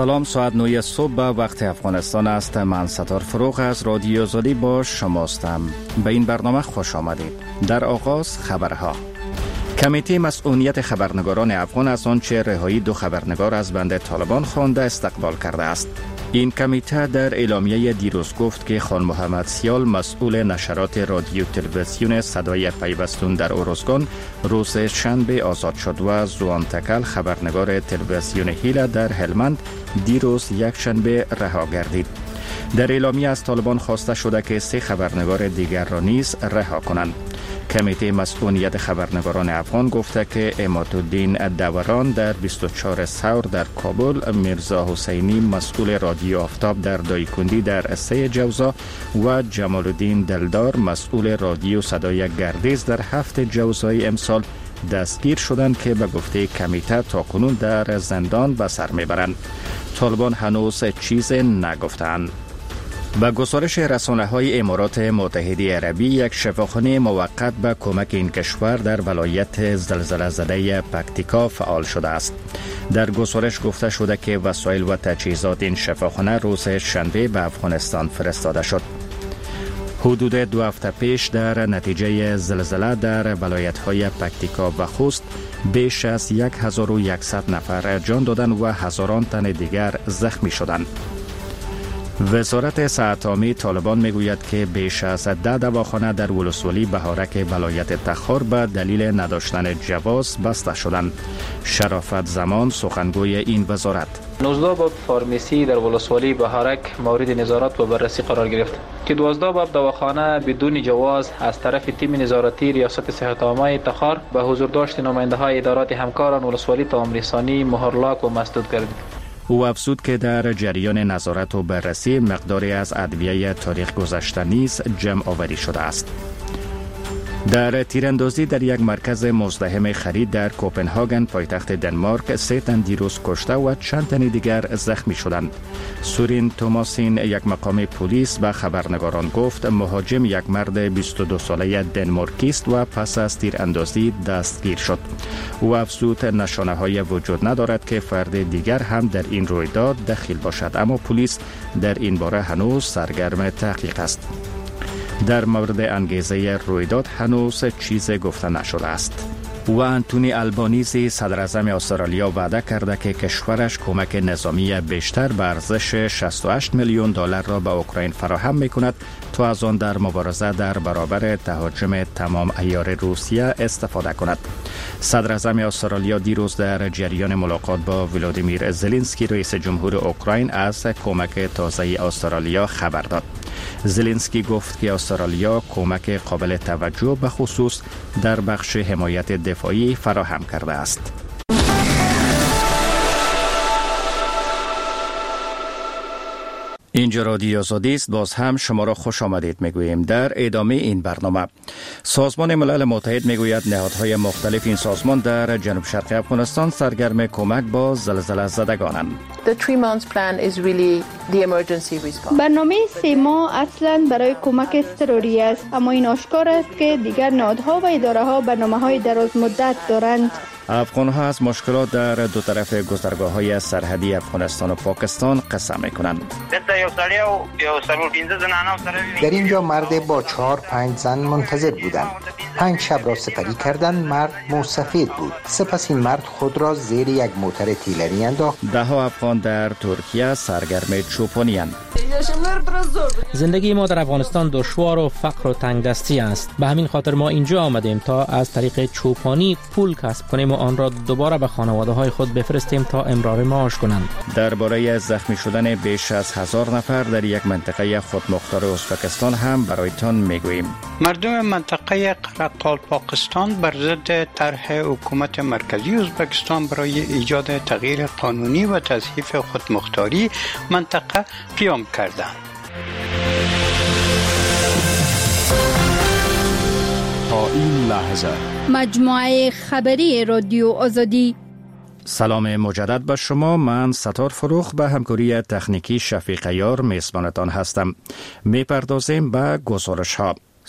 سلام، ساعت 9 صبح به وقت افغانستان است. من ستار فروغ از رادیو آزادی با شماستم. به این برنامه خوش آمدید. در آغاز خبرها. کمیته مسئولیت خبرنگاران افغان از آنچه رهایی 2 خبرنگار از بند طالبان خوانده استقبال کرده است. این کمیته در اعلامیه دیروز گفت که خان محمد سیال مسئول نشرات رادیو تلویزیون صدای پیوستون در اروزگان روز شنبه آزاد شد و زوان تکل خبرنگار تلویزیون هیله در هلمند دیروز یک شنبه رها گردید. در اعلامیه از طالبان خواسته شده که 3 خبرنگار دیگر را نیز رها کنند. کمیته مسئولیت خبرنگاران افغان گفته که عمادالدین دوران در 24 ثور در کابل، میرزا حسینی مسئول رادیو آفتاب در دایکندی در 3 جوزا و جمال الدین دلدار مسئول رادیو صدای گردیز در 7 جوزای امسال دستگیر شدند که به گفته کمیته تاکنون در زندان به سر میبرند. طالبان هنوز چیز نگفتند. با گزارش رسانه‌های امارات متحده عربی، یک شفاخانه موقت به کمک این کشور در ولایت زلزله زده پکتیکا فعال شده است. در گزارش گفته شده که وسایل و تجهیزات این شفاخانه روز شنبه به افغانستان فرستاده شد. حدود 2 هفته پیش در نتیجه زلزله در ولایت‌های پکتیکا و خوست بیش از 1100 نفر جان دادند و هزاران تن دیگر زخمی شدند. وزارت صحت عامه طالبان میگوید که بیش از 10 دواخانه در ولسوالی بهارک ولایت تخار به دلیل نداشتن جواز بسته شدند. شرافت زمان سخنگوی این وزارت: 19 باب فارمسی در ولسوالی بهارک مورد نظارت و بررسی قرار گرفت که 12 باب دواخانه بدون جواز از طرف تیم نظارتی ریاست صحت عامه تخار به حضور داشت نماینده‌های ادارات همکاران ولسوالی تمام رسانی مهرلاک و مسدود گردید. او افزود که در جریان نظارت و بررسی مقداری از ادویه تاریخ گذشته نیز جمع آوری شده است. در تیراندازی در یک مرکز مزدحم خرید در کوپنهاگن پایتخت دنمارک 3 تن دیروز کشته و چند تن دیگر زخمی شدند. سورین توماسین، یک مقام پلیس، به خبرنگاران گفت مهاجم یک مرد 22 ساله دنمارکی است و پس از تیراندازی دستگیر شد. او افزود نشانه‌های وجود ندارد که فرد دیگر هم در این رویداد دخیل باشد، اما پلیس در این باره هنوز سرگرم تحقیق است. در مورد انگیزه رویداد هنوز چیز گفته نشده است. و انتونی البانیزی صدر اعظم استرالیا وعده کرده که کشورش کمک نظامی بیشتر به ارزش 68 میلیون دلار را به اوکراین فراهم میکند تا از آن در مبارزه در برابر تهاجم تمام عیار روسیه استفاده کند. صدر اعظم استرالیا دیروز در جریان ملاقات با ولادیمیر زلنسکی رئیس جمهور اوکراین از کمک تازه استرالیا خبر داد. زلنسکی گفت که استرالیا کمک قابل توجه به خصوص در بخش حمایت دفاعی فراهم کرده است. اینجا رادیو آزادی است. باز هم شما را خوش آمدید میگوییم. در ادامه این برنامه، سازمان ملل متحد میگوید نهادهای مختلف این سازمان در جنوب شرق افغانستان سرگرم کمک با زلزله زدگانند. برنامه 3 ماه اصلا برای کمک اضطراری است، اما این آشکار است که دیگر نهادها و اداره ها برنامه‌های دراز مدت دارند. افغان‌ها از مشکلات در دو طرف گذرگاه‌های سرحدی افغانستان و پاکستان قصه می‌کنند. در اینجا مرد با 4-5 زن منتظر بودند. 5 شب را سپری کردند. مرد موسفید بود. سپس این مرد خود را زیر یک موتر تیلری انداخت. 10 افغان در ترکیه سرگرم چوپانی اند. زندگی ما در افغانستان دشوار و فقر و تنگ دستی است. به همین خاطر ما اینجا آمدیم تا از طریق چوپانی پول کسب کنیم و آن را دوباره به خانواده های خود بفرستیم تا امرار معاش کنند. درباره زخمی شدن بیش از 1000 نفر در یک منطقه خودمختار ازبکستان هم برایتان میگوییم. مردم منطقه قرقال پاکستان بر ضد طرح حکومت مرکزی ازبکستان برای ایجاد تغییر قانونی و تضعیف خودمختاری منطقه قیام کردند. تا این لحظه مجموعه خبری رادیو آزادی. سلام مجدد به شما. من ستار فروغ به همکاری تکنیکی شفیق یار میزبانتان هستم. میپردازیم به گزارش ها.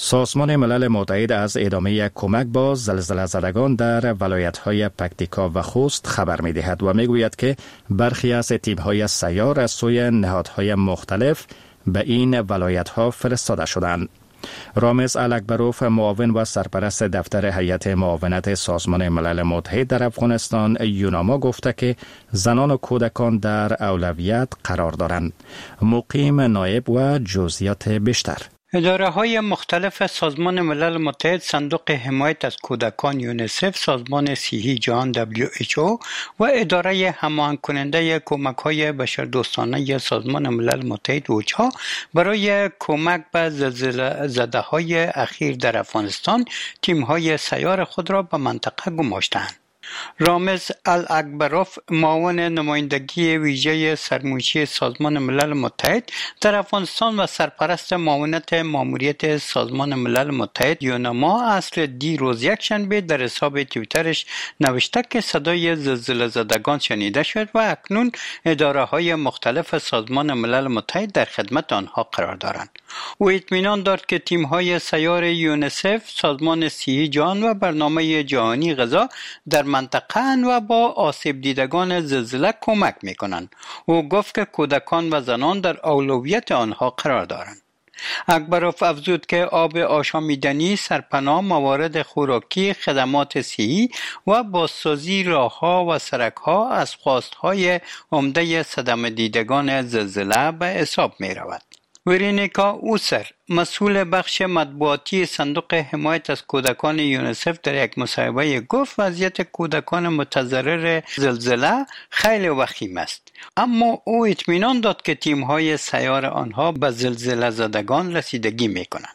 سازمان ملل متحد از ادامه کمک با زلزله زدگان در ولایت‌های پکتیکا و خوست خبر می‌دهد و می‌گوید که برخی از تیم‌های سیار از سوی نهادهای مختلف به این ولایت‌ها فرستاده شدند. رامز الاکبروف، معاون و سرپرست دفتر هیئت معاونت سازمان ملل متحد در افغانستان یوناما گفته که زنان و کودکان در اولویت قرار دارند. مقیم نایب و جزئیات بیشتر. اداره‌های مختلف سازمان ملل متحد، صندوق حمایت از کودکان یونیسف، سازمان صحی جهان WHO و اداره هماهنگ کننده کمک‌های بشردوستانه سازمان ملل متحد اوچا برای کمک به زلزله زده‌های اخیر در افغانستان تیم‌های سیار خود را به منطقه گماشتند. رامز الاکبروف، معاون نمایندگی ویژه سرمایه‌ای سازمان ملل متحد در افغانستان و سرپرست معاونت ماموریت سازمان ملل متحد یوناما، اصل دیروز یکشنبه در حساب توییترش نوشته که صدای زلزله زدگان شنیده شد و اکنون اداره‌های مختلف سازمان ملل متحد در خدمت آنها قرار دارند. او اطمینان داد که تیم‌های سیار یونیسف، سازمان صحی جهان و برنامه جهانی غذا در منطقه و با آسیب دیدگان زلزله کمک می‌کنند. او گفت که کودکان و زنان در اولویت آنها قرار دارند. اکبروف افزود که آب آشامیدنی، سرپناه، موارد خوراکی، خدمات صحی و بازسازی راه‌ها و سرک‌ها از خواست‌های عمده صدمه دیدگان زلزله به حساب می‌رود. ورینیکا اوسر، مسئول بخش مطبوعاتی صندوق حمایت از کودکان یونیسف، در یک مصاحبه گفت وضعیت کودکان متضرر زلزله خیلی وخیم است، اما او اطمینان داد که تیم‌های سیار آنها به زلزله زدگان رسیدگی می‌کنند.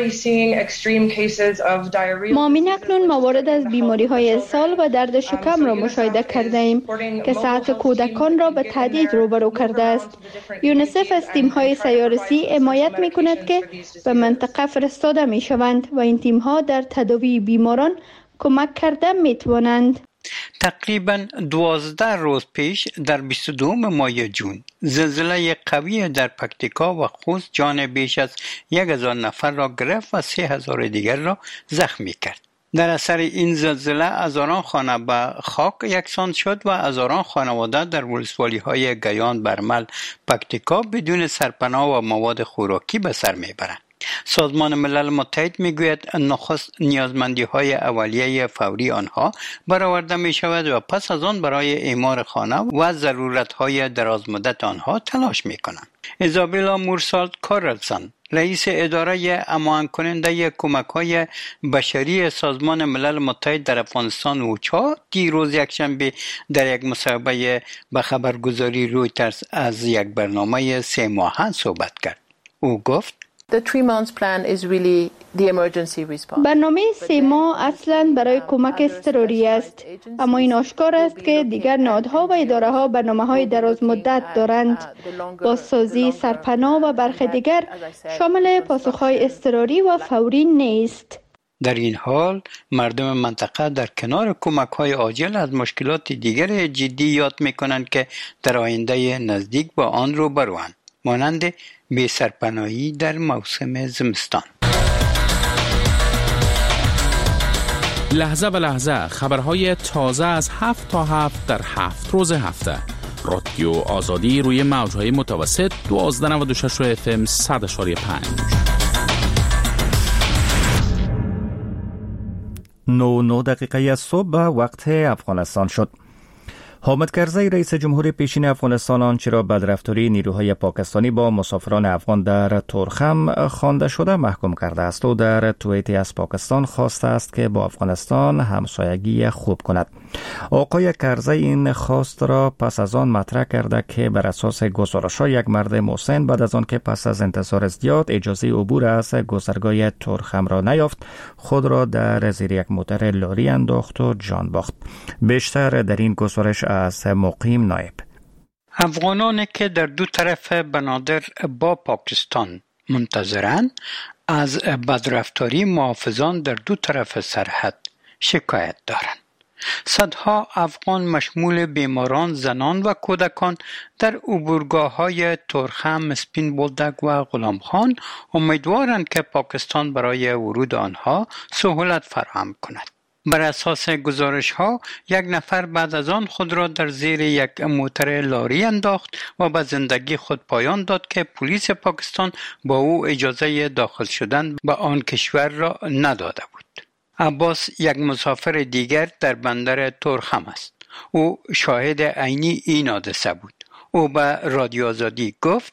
ما اکنون موارد از بیماری‌های اسهال و درد شکم را مشاهده کرده ایم که صحت کودکان را به تهدید روبرو کرده است. یونیسف از تیم‌های سیارسی حمایت می‌کند که به منطقه فرستاده می‌شوند و این تیم‌ها در تداوی بیماران کمک کرده می‌توانند. تقریباً 12 روز پیش در 22 ماه جون زلزله قوی در پکتیکا و خوست جان بیش از 1000 نفر را گرفت و 3000 دیگر را زخمی کرد. در اثر این زلزله هزاران خانه به خاک یکسان شد و هزاران خانواده در ولسوالی‌های گیان، برمل، پکتیکا بدون سرپناه و مواد خوراکی به سر میبرند. سازمان ملل متحد میگوید نخست نیازمندی‌های اولیه فوری آنها برآورده می‌شود و پس از آن برای اعمار خانه و ضرورت‌های درازمدت آنها تلاش می‌کنند. ایزابلا مورسالد کارلسن، رئیس اداره هماهنگ کننده کمک‌های بشری سازمان ملل متحد در افغانستان اوچا، دیروز یکشنبه در یک مصاحبه به خبرگزاری رویترز از یک برنامه 3 ماهه صحبت کرد. او گفت برنامه 3 ماه اصلاً برای کمک اضطراری است، اما این آشکار است که دیگر نهادها و اداره‌ها برنامه‌های دراز مدت دارند. بازسازی سرپناه و برخی دیگر شامل پاسخ‌های اضطراری و فوری نیست. در این حال مردم منطقه در کنار کمک‌های عاجل از مشکلات دیگر جدی یاد می‌کنند که در آینده نزدیک با آن روبروند، مانند بی سرپناهی در موسم زمستان. لحظه به لحظه خبرهای تازه از 7 تا 7 در 7 روز هفته. رادیو آزادی روی موج‌های متوسط 1296 FM 100.5. 9 دقیقه از صبح وقت افغانستان شد. حامد کرزی رئیس جمهور پیشین افغانستان آنچه را بدرفتاری نیروهای پاکستانی با مسافران افغان در تورخم خوانده شده محکوم کرده است و در توییتی از پاکستان خواسته است که با افغانستان همسایگی خوب کند. آقای کرزی این خواست را پس از آن مطرح کرده که بر اساس گزارش‌ها یک مرد مسن بعد از آن که پس از انتظار زیاد اجازه عبور از گذرگاه تورخم را نیافت، خود را در زیر یک موتر لاری انداخت و جان باخت. بیشتر در این گزارش از مقیم نایب. افغانانی که در دو طرف بنادر با پاکستان منتظرند از بدرفتاری محافظان در دو طرف سرحد شکایت دارند. صدها افغان مشمول بیماران، زنان و کودکان در عبورگاه‌های تورخم، سپین بولدک و غلام خان امیدوارند که پاکستان برای ورود آنها سهولت فراهم کند. بر اساس گزارش‌ها، یک نفر بعد از آن خود را در زیر یک موتر لاری انداخت و به زندگی خود پایان داد که پلیس پاکستان با او اجازه داخل شدن به آن کشور را نداده بود. عباس یک مسافر دیگر در بندر تورخم است. او شاهد عینی این حادثه بود. او به رادیو آزادی گفت: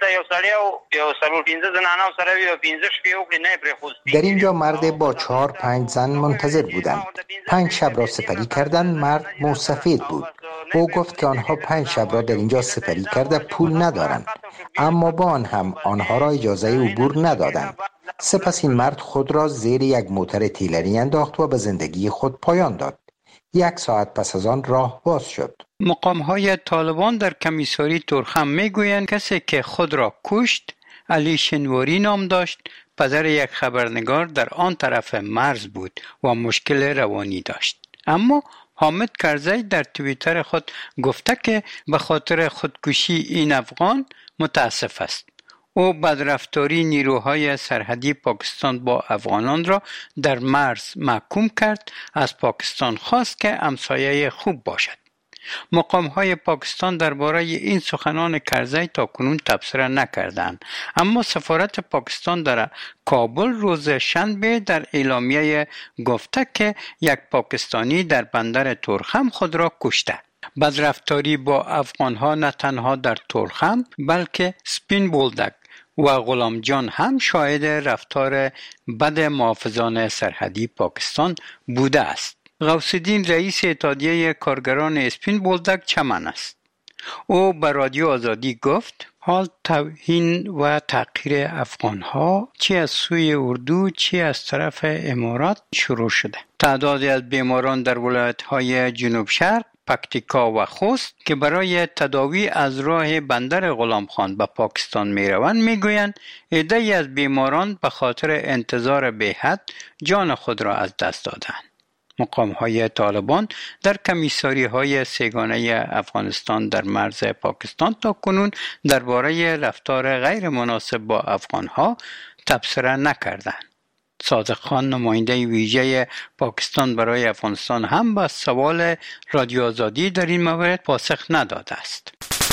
در اینجا مرد با 4-5 زن منتظر بودند. 5 شب را سپری کردند. مرد موسفید بود. او گفت که آنها 5 شب را در اینجا سپری کرده پول ندارند، اما با آن هم آنها را اجازه عبور ندادند. سپس این مرد خود را زیر یک موتر تیلری انداخت و به زندگی خود پایان داد. 1 ساعت پس از آن راه باز شد. مقام‌های طالبان در کمیساری تورخم میگویند کسی که خود را کشت علی شنواری نام داشت، پدر یک خبرنگار در آن طرف مرز بود و مشکل روانی داشت. اما حامد کرزی در توییتر خود گفته که به خاطر خودکشی این افغان متاسف است. او بدرفتاری نیروهای سرحدی پاکستان با افغانان را در مرز محکوم کرد. از پاکستان خواست که همسایه خوب باشد. مقام‌های پاکستان درباره این سخنان کرزی تاکنون تبصره نکردند، اما سفارت پاکستان در کابل روز شنبه در اعلامیه گفته که یک پاکستانی در بندر تورخم خود را کشته. بدرفتاری با افغانها نه تنها در تورخم بلکه سپین بولدک و غلام جان هم شاهد رفتار بد محافظان سرحدی پاکستان بوده است. غوث الدین رئیس اتحادیه کارگران اسپین بولدک چمن است. او به رادیو آزادی گفت: حال توهین و تحقیر افغانها چی از سوی اردو چی از طرف امارات شروع شده. تعدادی از بیماران در ولایت‌های جنوب شرق، پکتیکا و خوست که برای تداوی از راه بندر غلام خان به پاکستان می روند میگویند عده‌ای از بیماران به خاطر انتظار بی‌حد جان خود را از دست دادند. مقام‌های طالبان در کمیساری‌های سه‌گانه افغانستان در مرز پاکستان تاکنون درباره رفتار غیر مناسب با افغان‌ها تبصره نکردند. صادق خان نماینده ویژه پاکستان برای افغانستان هم به سوال رادیو آزادی در این مورد پاسخ نداده است.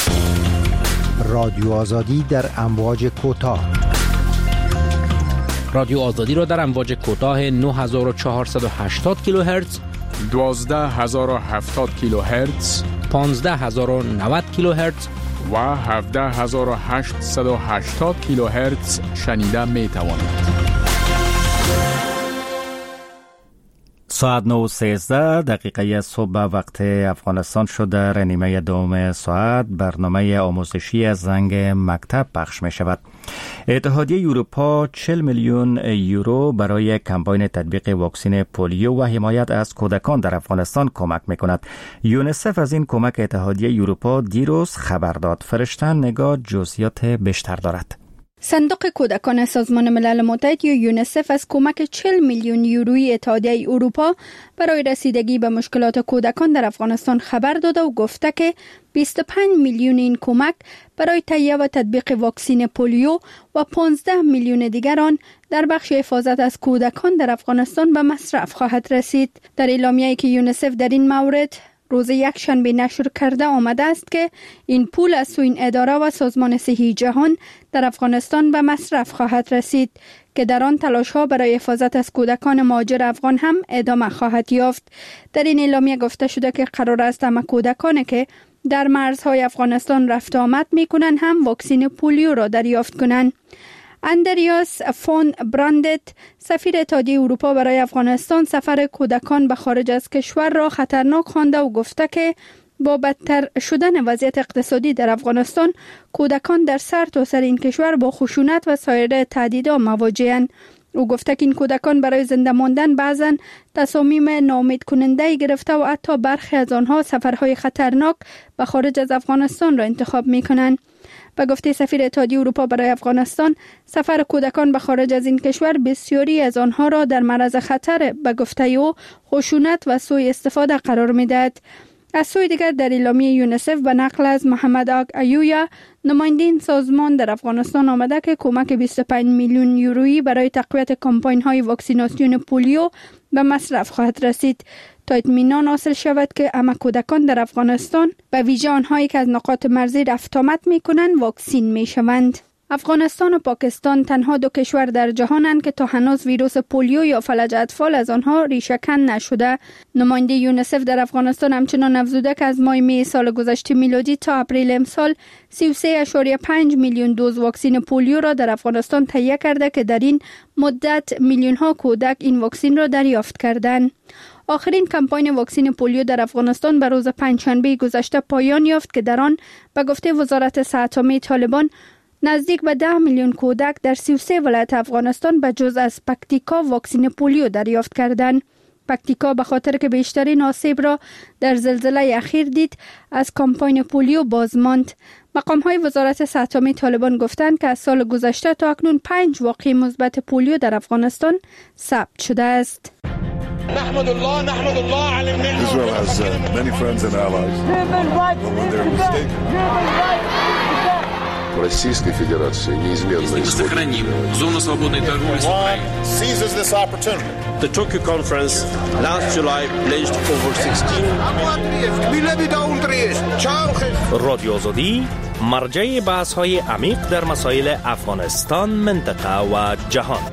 رادیو آزادی در امواج کوتاه. رادیو آزادی را در امواج کوتاه 9480 کیلوهرتز، 12070 کیلوهرتز، 15090 کیلوهرتز و 17880 کیلوهرتز شنیده می توانید. ساعت 9:13 صبح وقت افغانستان شد. در نیمه دوم ساعت برنامه آموزشی از زنگ مکتب پخش می شود. اتحادیه اروپا 40 میلیون یورو برای کمپاین تطبیق واکسن پولیو و حمایت از کودکان در افغانستان کمک می کند. یونیسف از این کمک اتحادیه اروپا دیروز خبر داد. فرشته نگاه جزئیات بیشتر دارد. صندوق کودکان سازمان ملل متحد یا یونیسف از کمک 40 میلیون یورویی اتحادیه اروپا برای رسیدگی به مشکلات کودکان در افغانستان خبر داده و گفته که 25 میلیون این کمک برای تهیه و تطبیق واکسن پولیو و 15 میلیون دیگر آن در بخش حفاظت از کودکان در افغانستان به مصرف خواهد رسید. در اعلامیه‌ای که یونیسف در این مورد روز یکشنبه نشر کرده آمده است که این پول از سوی این اداره و سازمان صحی جهان در افغانستان به مصرف خواهد رسید که در آن تلاش‌ها برای حفاظت از کودکان مهاجر افغان هم ادامه خواهد یافت. در این اعلامیه گفته شده که قرار است همه کودکانی که در مرزهای افغانستان رفت آمد می‌کنند هم واکسن پولیو را دریافت کنند. اندریاس فون براندت، سفیر اتحادیه اروپا برای افغانستان، سفر کودکان به خارج از کشور را خطرناک خوانده و گفته که با بدتر شدن وضعیت اقتصادی در افغانستان، کودکان در سرتاسر این کشور با خشونت و سایر تهدیدها مواجه‌اند. او گفته که این کودکان برای زنده ماندن بعضاً تصامیم ناامید کننده گرفته و حتی برخی از آنها سفرهای خطرناک به خارج از افغانستان را انتخاب می‌کنند. به گفته سفیر اتحادیه اروپا برای افغانستان، سفر کودکان به خارج از این کشور بسیاری از آنها را در معرض خطر به گفته او خشونت و سوء استفاده قرار می‌دهد. از سوی دیگر در اعلامیه یونیسف به نقل از محمد آگ ایویا، نماینده این سازمان در افغانستان آمده که کمک 25 میلیون یورویی برای تقویت کمپاین‌های واکسیناسیون پولیو به مصرف خواهد رسید تا اطمینان حاصل شود که همه کودکان در افغانستان به ویژه آنهایی که از نقاط مرزی رفت آمد می‌کنند واکسین می‌شوند. افغانستان و پاکستان تنها دو کشور در جهانند که تا هنوز ویروس پولیو یا فلج اطفال از آنها ریشه‌کن نشده. نماینده یونیسف در افغانستان همچنان افزوده که از ماه می سال گذشته میلادی تا اپریل امسال 33.5 میلیون دوز واکسن پولیو را در افغانستان تهیه کرده که در این مدت میلیون ها کودک این واکسن را دریافت کردند. آخرین کمپاین واکسن پولیو در افغانستان به روز پنجشنبه گذشته پایان یافت که در آن به گفته وزارت صحت عامه طالبان نزدیک به 10 میلیون کودک در 33 ولایت افغانستان به جز از پکتیکا واکسن پولیو دریافت کردند. پکتیکا به خاطر که بیشترین آسیب را در زلزله اخیر دید از کمپاین پولیو باز ماند. مقام‌های وزارت صحت عامه طالبان گفتند که از سال گذشته تا اکنون 5 واقعه مثبت پولیو در افغانستان ثبت شده است. نحمد الله على النعمة. Israel has many friends and allies. When they're mistaken. Российской Федерации неизменно сохраним зону свободной торговли с Украиной. Seizes this opportunity. The Tokyo conference last July pledged over 16 رادیو آزادی مرجع بحث‌های عمیق در مسائل افغانستان، منطقه و جهان.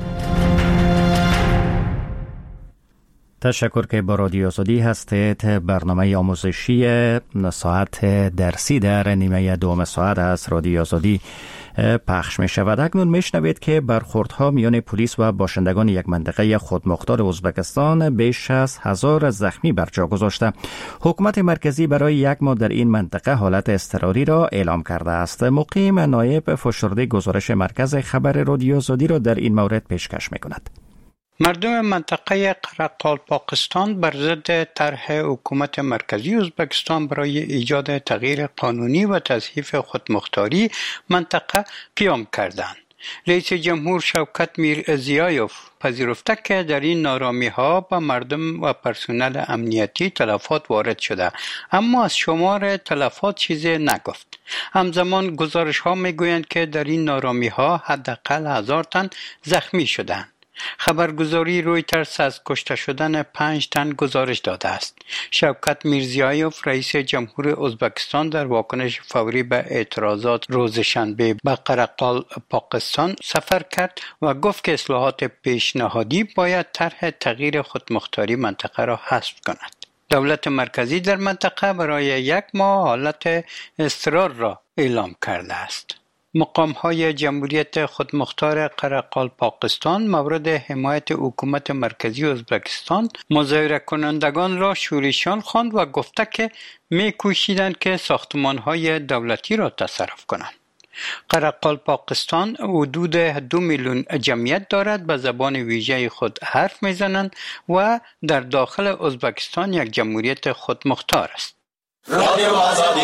تشکر که با رادیو آزادی هستید. برنامه آموزشی ساعت درسی در نیمه دوم ساعت از رادیو آزادی پخش می شود. اکنون می شنوید که برخوردها میان پلیس و باشندگان یک منطقه خودمختار ازبکستان بیش از 1000 زخمی بر جا گذاشته. حکومت مرکزی برای یک ماه در این منطقه حالت اضطراری را اعلام کرده است. مقیم نایب فشرده گزارش مرکز خبر رادیو آزادی را در این مورد پیشکش می کند. مردم منطقه قرقال پاکستان بر ضد طرح حکومت مرکزی ازبکستان برای ایجاد تغییر قانونی و تضعیف خودمختاری منطقه قیام کردند. رئیس جمهور شوکت میرزیایوف پذیرفته که در این نارامی‌ها به مردم و پرسنل امنیتی تلفات وارد شده، اما از شمار تلفات چیزی نگفت. همزمان گزارش‌ها می‌گویند که در این نارامی‌ها حداقل 1000 تن زخمی شدند. خبرگزاری رویترز از کشته شدن 5 تن گزارش داده است. شوکت میرزیایوف رئیس جمهور ازبکستان در واکنش فوری به اعتراضات روز شنبه به قرقال پاکستان سفر کرد و گفت که اصلاحات پیشنهادی باید طرح تغییر خودمختاری منطقه را حذف کند. دولت مرکزی در منطقه برای 1 ماه حالت اضطرار را اعلام کرده است. مقام‌های جمهوریت خودمختار قرقال پاکستان مورد حمایت حکومت مرکزی ازبکستان مظاهره کنندگان را شورشیان خواند و گفته که می‌کوشیدند که ساختمان‌های دولتی را تصرف کنند. قرقال پاکستان حدود 2 میلیون جمعیت دارد، به زبان ویژه خود حرف می‌زنند و در داخل ازبکستان یک جمهوریت خودمختار است. رادیو آزادی.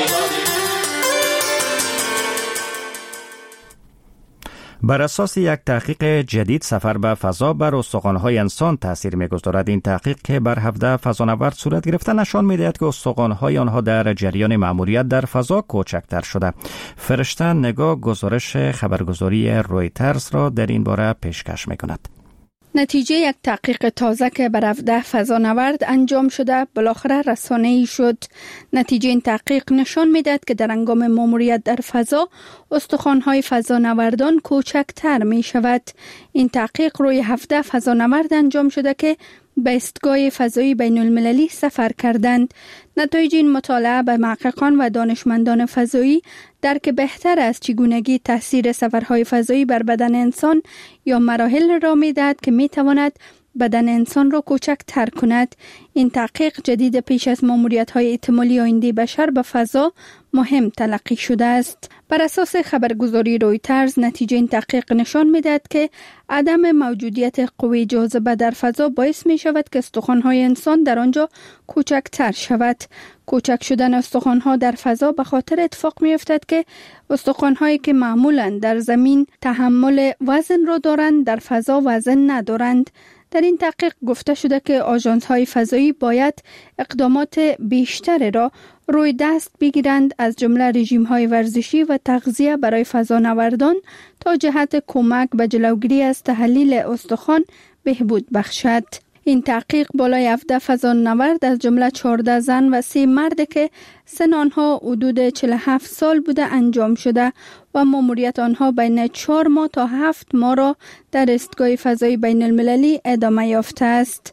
بر اساس یک تحقیق جدید سفر به فضا بر استخوان‌های انسان تاثیر می‌گذارد. این تحقیق که بر 17 فضانورد صورت گرفته نشان می‌دهد که استخوان‌های آنها در جریان مأموریت در فضا کوچکتر شده. فرشته نگاه گزارش خبرگزاری رویترز را در این باره پیشکش می‌کند. نتیجه یک تحقیق تازه که بر 17 فضانورد انجام شده بالاخره رسانه‌ای شد. نتیجه این تحقیق نشان می‌دهد که در هنگام مأموریت در فضا استخوان‌های فضانوردان کوچکتر می‌شود. این تحقیق روی 17 فضانورد انجام شده که به ایستگاه فضایی بین المللی سفر کردند. نتایج این مطالعه به محققان و دانشمندان فضایی درک بهتر از چگونگی تاثیر سفرهای فضایی بر بدن انسان یا مراحل را می‌دهد که می‌تواند بدن انسان را کوچک تر کند. این تحقیق جدید پیش از ماموریت‌های احتمالی آینده بشر به فضا مهم تلقی شده است. بر اساس خبرگزاری رویترز، نتیجه این تحقیق نشان می‌دهد که عدم موجودیت قوه جاذبه در فضا باعث می شود که استخوان‌های انسان در آنجا کوچکتر شود. کوچک شدن استخوان‌ها در فضا به خاطر اتفاق می‌افتد که استخوان‌هایی که معمولاً در زمین تحمل وزن را دارند در فضا وزن ندارند. در این تحقیق گفته شده که آژانس‌های فضایی باید اقدامات بیشتری را روی دست بگیرند، از جمله رژیم‌های ورزشی و تغذیه برای فضانوردان تا جهت کمک به جلوگیری از تحلیل استخوان بهبود بخشد. این تحقیق بالای 17 فضانورد از جمله 14 زن و 3 مرد که سن آنها حدود 47 سال بوده انجام شده و ماموریت آنها بین 4 ماه تا 7 ماه را در ایستگاه فضایی بین المللی ادامه یافته است.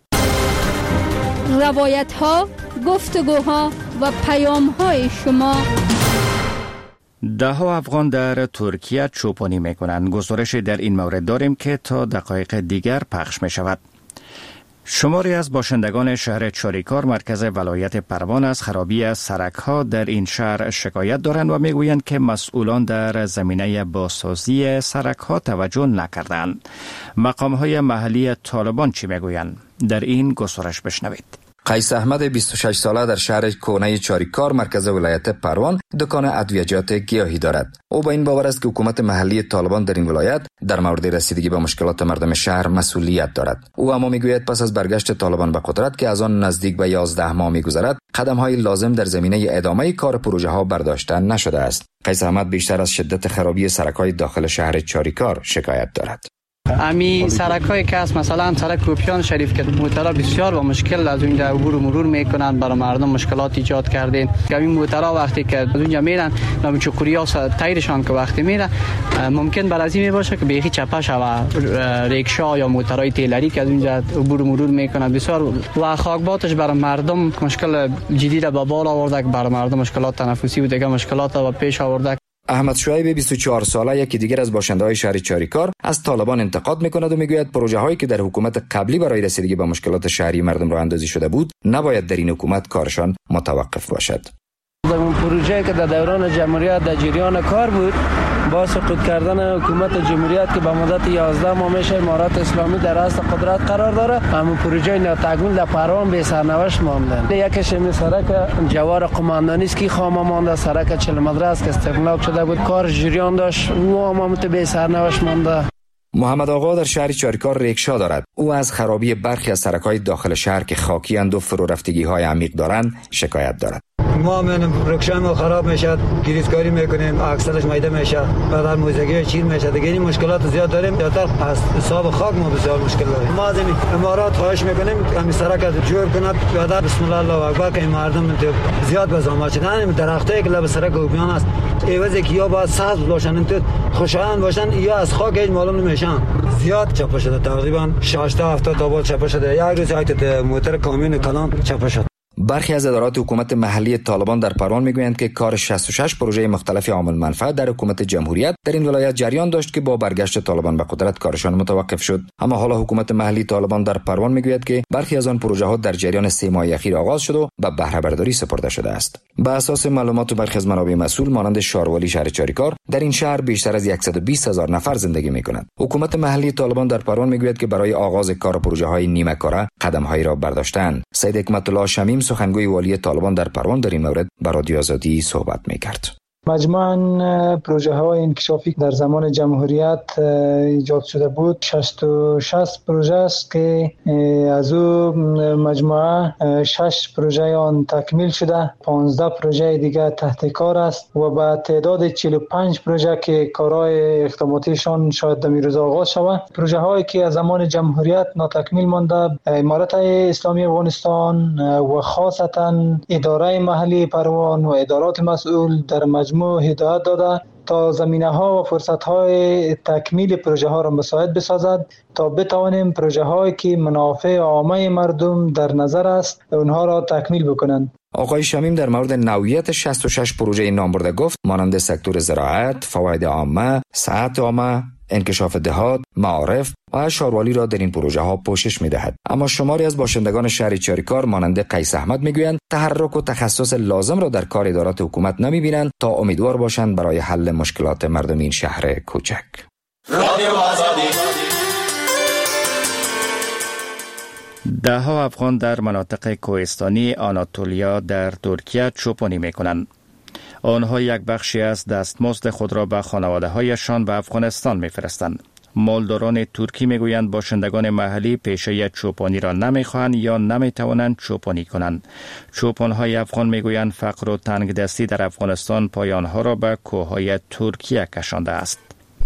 روایت ها، گفتگوها و پیام های شما. ده‌ها افغان در ترکیه چوپانی میکنند. گزارش در این مورد داریم که تا دقایق دیگر پخش می شود. شماری از باشندگان شهر چاریکار مرکز ولایت پروان از خرابی سرک‌ها در این شهر شکایت دارند و میگویند که مسئولان در زمینه بازسازی سرک‌ها توجه نکردند. مقام‌های محلی طالبان چی میگویند؟ در این گزارش بشنوید. قیس احمد 26 ساله در شهر کونه چاریکار مرکز ولایت پروان دکان ادویجات گیاهی دارد. او با این باور است که حکومت محلی طالبان در این ولایت در مورد رسیدگی به مشکلات مردم شهر مسئولیت دارد. او اما میگوید پس از برگشت طالبان به قدرت که از آن نزدیک به 11 ماه میگذرد، قدم‌های لازم در زمینه ادامه کار پروژه ها برداشته نشده است. قیس احمد بیشتر از شدت خرابی سرک‌های داخل شهر چاریکار شکایت دارد. امی سرک‌های که است، مثلا سرک کوپیان شریف که موترها بسیار با مشکل از اونجا عبور و مرور میکنند، برای مردم مشکلات ایجاد کردین. این موترها وقتی که از اونجا میرن نام چوکوریا تایرشان که وقتی میره ممکن بر از این باشه که بیخی چپه شوه ریکشا یا موترهای تیلری که از اونجا عبور و مرور میکنند بسیار و خاکباتش برای مردم مشکل جدی را به بار آورده که برای مردم مشکلات تنفسی و دیگه مشکلات را پیش آورده. احمد شعیب 24 ساله یکی دیگر از باشنده‌های شهر چاریکار از طالبان انتقاد می‌کند و میگوید پروژه هایی که در حکومت قبلی برای رسیدگی به مشکلات شهری مردم راه اندازی شده بود نباید در این حکومت کارشان متوقف باشد. اون پروژه که در دوران جمهوریت در جریان کار بود با سقوط کردن حکومت جمهوریت که به مدت 11 ماه میشه امارات اسلامی در راست قدرت قرار داره، همون پروژه ناتکمیل در پروان به سرنوشت مانده. یکیش این سرک جوار قماندانی است که خامه مانده، سرک 40 مدرسه که استغناق شده بود کار جریان داشت و هم به سرنوشت مانده. محمد آقا در شهر چاریکار ریکشا دارد. او از خرابی برخی از سرک‌های داخل شهر که خاکی اند و فرو رفتگی‌های عمیق دارند شکایت دارد. ما من رکشم خراب میشه، گریزکاری میکنیم، اکسلش میده میشه، بعد موزگی چیر میشه. دیگه این مشکلات زیاد داریم. زیادتر از حساب خاک ما بسیار مشکل داریم. ما از این امارات خواهش میکنیم همین سرک جور کنند. بعد بسم الله الله اکبر که این مردم زیاد بزام شدن درختایی که لب سرک اوبیان است ایوازی که یا باید سبز باشن تو خوشایند باشن یا از خاک هیچ معلوم نمیشن. زیاد چپه شده، تقریبا 60 تا 70 تا بار چپه شده. یک روز ایت موتر کامیون کلان چپه شد. برخی از ادارات حکومت محلی طالبان در پروان میگویند که کار 66 پروژه مختلف عامل منفعت در حکومت جمهوریت در این ولایت جریان داشت که با برگشت طالبان به قدرت کارشان متوقف شد. اما حالا حکومت محلی طالبان در پروان میگوید که برخی از آن پروژه ها در جریان 3 ماه اخیر آغاز شد و به بهره برداری سپرده شده است. به اساس معلومات برخی از منابع مسئول مانند شاروالی شهر چاریکار، در این شهر بیشتر از 120,000 نفر زندگی میکنند. حکومت محلی طالبان در پروان میگوید که برای آغاز کار پروژه های نیمه کاره قدم‌هایی را برداشتند. سید حکمت الله شمیم سخنگوی والی طالبان در پروان در این مورد با رادیو آزادی صحبت می‌کرد. مجموعاً پروژه های انکشافی در زمان جمهوریت ایجاد شده بود 66 پروژه است که از او مجموعه 6 پروژه آن تکمیل شده، 15 پروژه دیگر تحت کار است و با تعداد 45 پروژه که کارهای اقداماتیشان شاید در روز آغاز شود. پروژه هایی که از زمان جمهوریت ناتکمیل مانده امارت اسلامی افغانستان و خاصتا اداره محلی پروان و ادارات مسئول در مجموع هدایت داده تا زمینه ها و فرصت های تکمیل پروژه ها را مساعد بسازد تا بتوانیم پروژه هایی که منافع عامه مردم در نظر است اونها را تکمیل بکنند. آقای شمیم در مورد نوعیت 66 پروژه نام برده گفت مانند سکتور زراعت، فواید عامه، صحت عامه، انکشاف دهات، معارف و شهروالی را در این پروژه ها پوشش می دهد. اما شماری از باشندگان شهر چاریکار مانند قیس احمد می گویند تحرک و تخصص لازم را در کار ادارات حکومت نمی بینند تا امیدوار باشند برای حل مشکلات مردم این شهر کوچک. ده‌ها افغان در مناطق کوهستانی آناتولیا در ترکیه چوپانی می‌کنند. آنها یک بخشی از دستمزد خود را به خانواده‌هایشان به افغانستان می‌فرستند. مالداران ترکی می‌گویند باشندگان محلی پیشه چوپانی را نمی‌خواهند یا نمی‌توانند چوپانی کنند. چوپان‌های افغان می‌گویند فقر و تنگدستی در افغانستان پایان‌ها را به کوه‌های ترکیه کشانده است.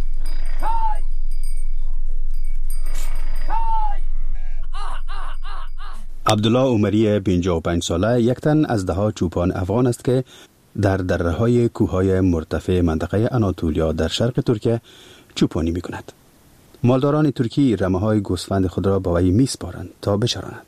عبدالله عمری 55 ساله یک تن از ده‌ها چوپان افغان است که در دره‌های کوههای مرتفع منطقه آناتولیا در شرق ترکیه چوپانی می‌کند. مالداران ترکی رمه‌های گوسفند خود را به وی می‌سپارند تا بچراند.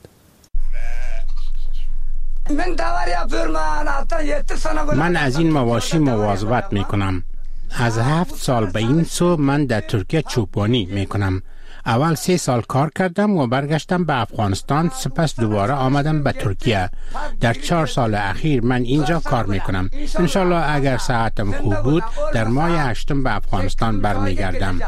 من از این مواشی مواظبت می‌کنم. از 7 سال به این سو من در ترکیه چوپانی می‌کنم. اول 3 سال کار کردم و برگشتم به افغانستان، سپس دوباره آمدم به ترکیه. در 4 سال اخیر من اینجا کار میکنم. انشالله اگر ساعتم خوب بود در ماه 8 به افغانستان برمیگردم.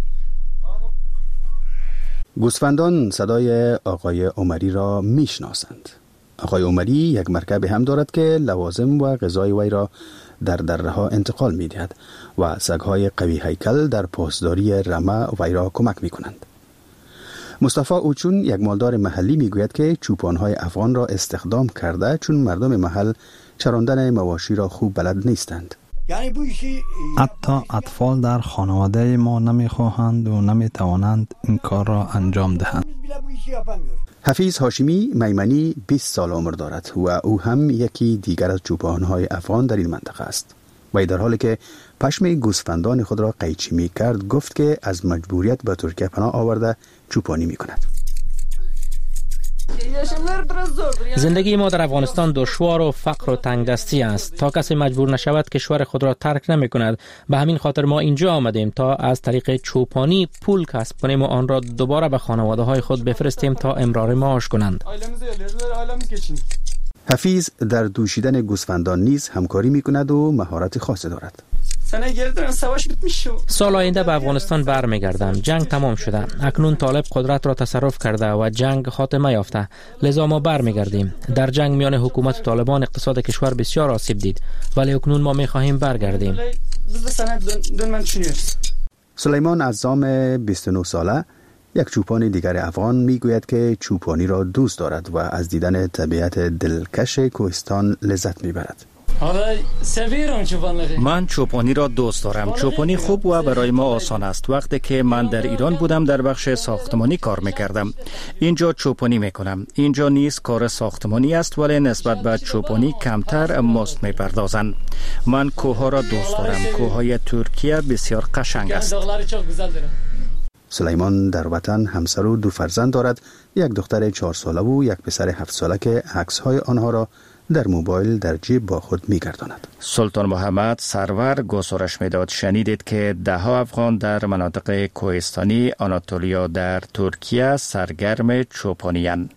گوسفندان صدای آقای عمری را میشناسند. آقای عمری یک مرکب هم دارد که لوازم و غذای وی را در درها انتقال می دهد و سگ‌های قوی هیکل در پاسداری رمه وی را کمک می کنند. مصطفی اوچون یک مالدار محلی می گوید که چوپان‌های افغان را استخدام کرده چون مردم محل چراندن مواشی را خوب بلد نیستند. حتی اطفال در خانواده ما نمی خواهند و نمی توانند این کار را انجام دهند. حفیظ هاشمی میمنی 20 سال عمر دارد و او هم یکی دیگر از چوپان‌های افغان در این منطقه است. و در حالی که پشم گوسفندان خود را قیچی می کرد گفت که از مجبوریت به ترکیه پناه آورده چوپانی می کند. زندگی ما در افغانستان دشوار و فقر و تنگدستی است. تا کسی مجبور نشود کشور خود را ترک نمی کند. به همین خاطر ما اینجا آمدیم تا از طریق چوپانی پول کسب کنیم و آن را دوباره به خانواده های خود بفرستیم تا امرار معاش کنند. حفیظ در دوشیدن گوسفندان نیز همکاری می کند و مهارت خاصی دارد. سال آینده به افغانستان برمیگردم. جنگ تمام شده. اکنون طالب قدرت را تصرف کرده و جنگ خاتمه یافته. لذا ما برمیگردیم. در جنگ میان حکومت و طالبان اقتصاد کشور بسیار آسیب دید، ولی اکنون ما میخواهیم برگردیم. سلیمان عزام 29 ساله یک چوپان دیگر افغان میگوید که چوپانی را دوست دارد و از دیدن طبیعت دلکش کوهستان لذت میبرد. من چوپانی را دوست دارم. چوپانی خوب و برای ما آسان است. وقتی که من در ایران بودم در بخش ساختمانی کار میکردم. اینجا چوپانی میکنم. اینجا نیز کار ساختمانی است ولی نسبت به چوپانی کمتر مزد میپردازند. من کوهها را دوست دارم. کوههای ترکیه بسیار قشنگ است. سلیمان در وطن همسر و 2 فرزند دارد، یک دختر 4 ساله و یک پسر 7 ساله که عکس‌های آنها را در موبایل در جیب با خود می‌گرداند. سلطان محمد سرور گزارش می‌داد. شنیدید که ده‌ها افغان در مناطق کوهستانی آناتولیا در ترکیه سرگرم چوپانی‌اند.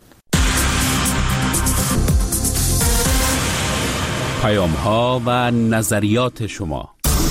پیام‌ها و نظریات شما.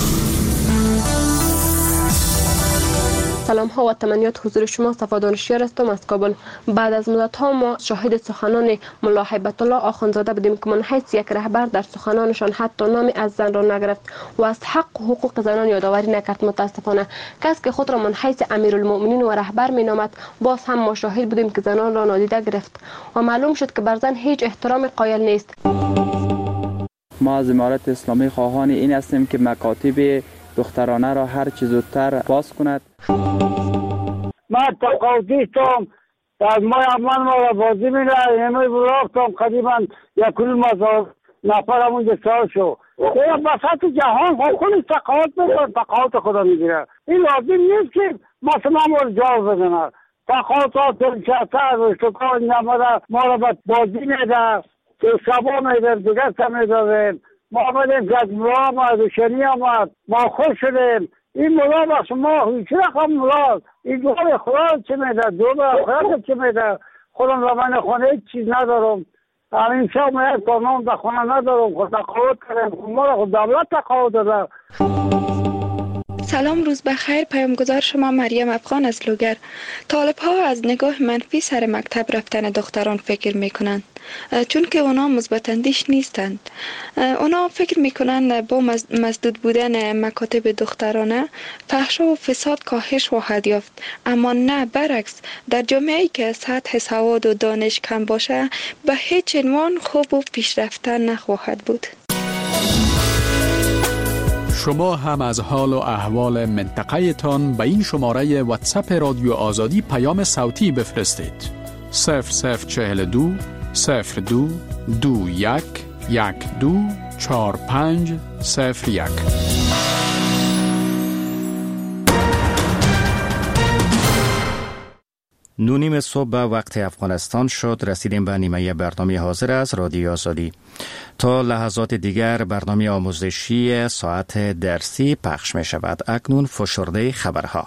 سلام ها و تمنیات حضور شما. صفا دانشیار هستم از کابل. بعد از مدت ها ما شاهد سخنان ملا هیبت الله آخوندزاده بودیم که من حیث یک رهبر در سخنانشان حتی نامی از زن را نگرفت و از حق و حقوق زنان یادآوری نکرد. متاسفانه کسی که خود را من حیث امیرالمؤمنین و رهبر می نامد باز هم ما شاهد بودیم که زنان را نادیده گرفت و معلوم شد که بر زن هیچ احترام قائل نیست. ما از امارت اسلامی خواهان این هستیم که مکاتب دخترانه را هر چه زودتر باز کند. من تقاضیستم از من را بازی میره همه براختم قدیما یکون مازار نفرم اونجا سال شو یا بسط جهان خودش تقاضی میکنه، تقاضی خدا میگیره. این لازم نیست که مثلا ما رو جاو بزنه. تقاضی تلچتر و شکار نمده ما را بازی میده که شبا میده دیگه سمیده. ما آمدیم که از مرا آمد و شنی آمد ما خوش شدیم این ملا با شما هیچ رقم ملا این دو به خدا چه میده دو به خدا چه میده خودم را من خونه هیچ چیز ندارم همین شب میاد قانون در خونه ندارم خود تقاوت کردم ما را خود دولت تقاوت داده. سلام، روز بخیر. پیامگذار شما مریم افغان از لوگر. طالب ها از نگاه منفی سر مکتب رفتن دختران فکر میکنند، چون که اونا مثبت اندیش نیستند. اونا فکر میکنند با مسدود بودن مکاتب دخترانه فحشا و فساد کاهش خواهد یافت، اما نه، برعکس. در جامعه‌ای که سطح سواد و دانش کم باشه به هیچ عنوان خوب و پیشرفته نخواهد بود. شما هم از حال و احوال منطقه تان به این شماره واتساپ رادیو آزادی پیام صوتی بفرستید. 0042 02 21 12 45 01. نونیم صبح به وقت افغانستان شد. رسیدیم به نیمه برنامه حاضر از رادیو آزادی. تا لحظات دیگر برنامه آموزشی ساعت درسی پخش می شود. اکنون فشرده خبرها.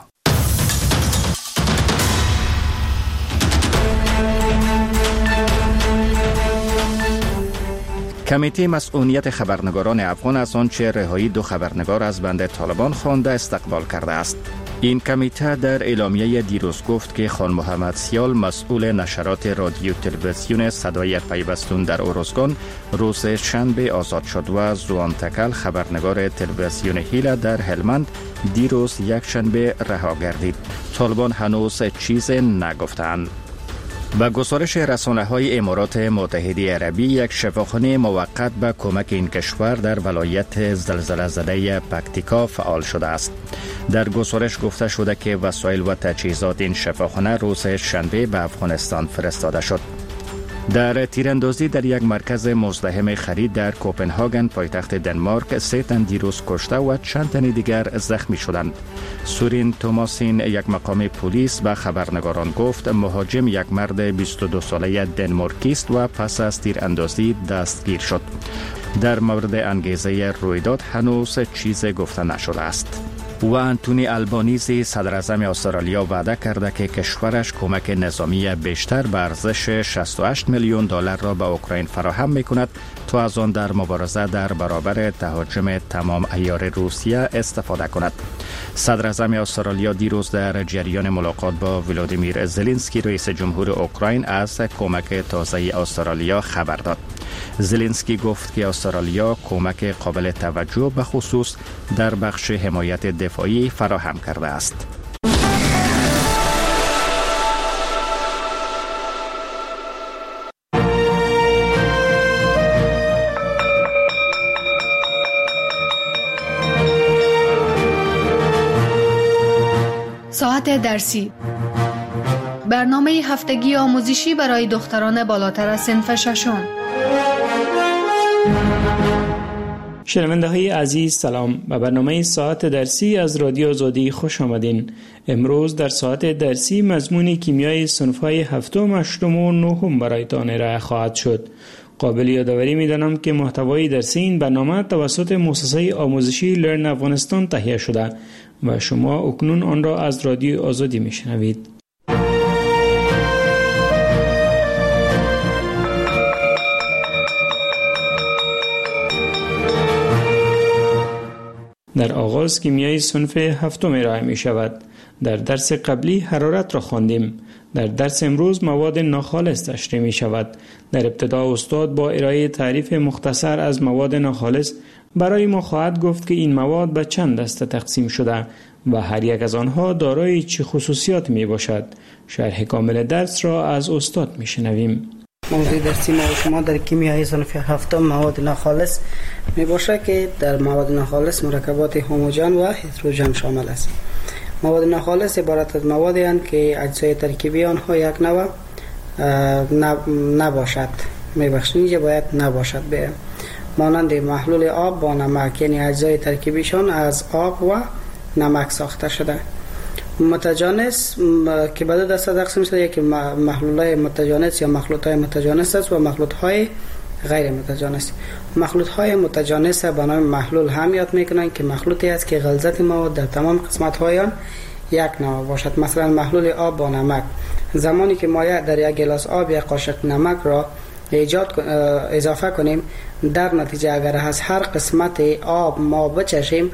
کمیته مسئولیت خبرنگاران افغان از آنچه رهایی 2 خبرنگار از بند طالبان خوانده استقبال کرده است. این کمیته در اعلامیه دیروز گفت که خان محمد سیال مسئول نشرات رادیو تلویزیون صدای پیوستون در اورزگان روز شنبه آزاد شد و زوان تکل خبرنگار تلویزیون هیلا در هلمند دیروز یک شنبه رها گردید. طالبان هنوز چیز نگفتند. با گزارش رسانه‌های امارات متحده عربی، یک شفاخانه موقت به کمک این کشور در ولایت زلزله زده پکتیکا فعال شده است. در گزارش گفته شده که وسایل و تجهیزات این شفاخانه روز شنبه به افغانستان فرستاده شد. در تیراندازی در یک مرکز مزدحم خرید در کوپنهاگن پایتخت دنمارک 3 تن دیروز کشته و چند تن دیگر زخمی شدند. سورین توماسین، یک مقام پلیس، به خبرنگاران گفت مهاجم یک مرد 22 ساله دنمارکی است و پس از تیراندازی دستگیر شد. در مورد انگیزه رویداد هنوز چیزی گفته نشده است. و انتونی البانیزی صدر اعظم استرالیا وعده کرده که کشورش کمک نظامی بیشتر به ارزش 68 میلیون دلار را به اوکراین فراهم میکند تا از آن در مبارزه در برابر تهاجم تمام عیار روسیه استفاده کند. صدر اعظم استرالیا دیروز در جریان ملاقات با ولادیمیر زلنسکی رئیس جمهور اوکراین از کمک تازه استرالیا خبر داد. زلنسکی گفت که استرالیا کمک قابل توجه به خصوص در بخش حمایت دفاعی فراهم کرده است. ساعت درسی، برنامه هفتگی آموزشی برای دختران بالاتر از صنف ششم. شنونده های عزیز سلام، به برنامه ساعت درسی از رادیو آزادی خوش آمدین. امروز در ساعت درسی مضمون کیمیای صنف های 7، 8 و 9 برایتان ارائه خواهد شد. قابل یادآوری می‌دانم که محتوای درسی این برنامه توسط مؤسسه آموزشی لرن افغانستان تهیه شده و شما اکنون آن را از رادیو آزادی میشنوید. در آغاز کیمیای صنف 7 ارائه می شود. در درس قبلی حرارت را خواندیم. در درس امروز مواد ناخالص تشریح می شود. در ابتدا استاد با ارائه تعریف مختصر از مواد ناخالص برای ما خواهد گفت که این مواد به چند دسته تقسیم شده و هر یک از آنها دارای چه خصوصیات می باشد. شرح کامل درس را از استاد می شنویم. موضوع درسی ما و شما در کیمیای صنف 7 مواد ناخالص می باشد که در مواد ناخالص مرکبات هوموژن و هتروژن شامل است. مواد ناخالص عبارت از موادی هستند که اجزای ترکیبی آنها یک نوع نباشد. میبخشید باید نباشد به مانند محلول آب با نمک، یعنی اجزای ترکیبیشان از آب و نمک ساخته شده. متجانس که به دو دسته تقسیم شده، یکی محلول‌های متجانس یا مخلوط‌های متجانس است و مخلوط‌های غیر متجانس. مخلوط های متجانس به نام محلول هم یاد میکنن که مخلوطی است که غلظت مواد در تمام قسمت های آن یک نوع باشد. مثلا محلول آب با نمک، زمانی که ما در یک گلاس آب یک قاشق نمک را اضافه کنیم، در نتیجه اگر از هر قسمت آب ما بچشیم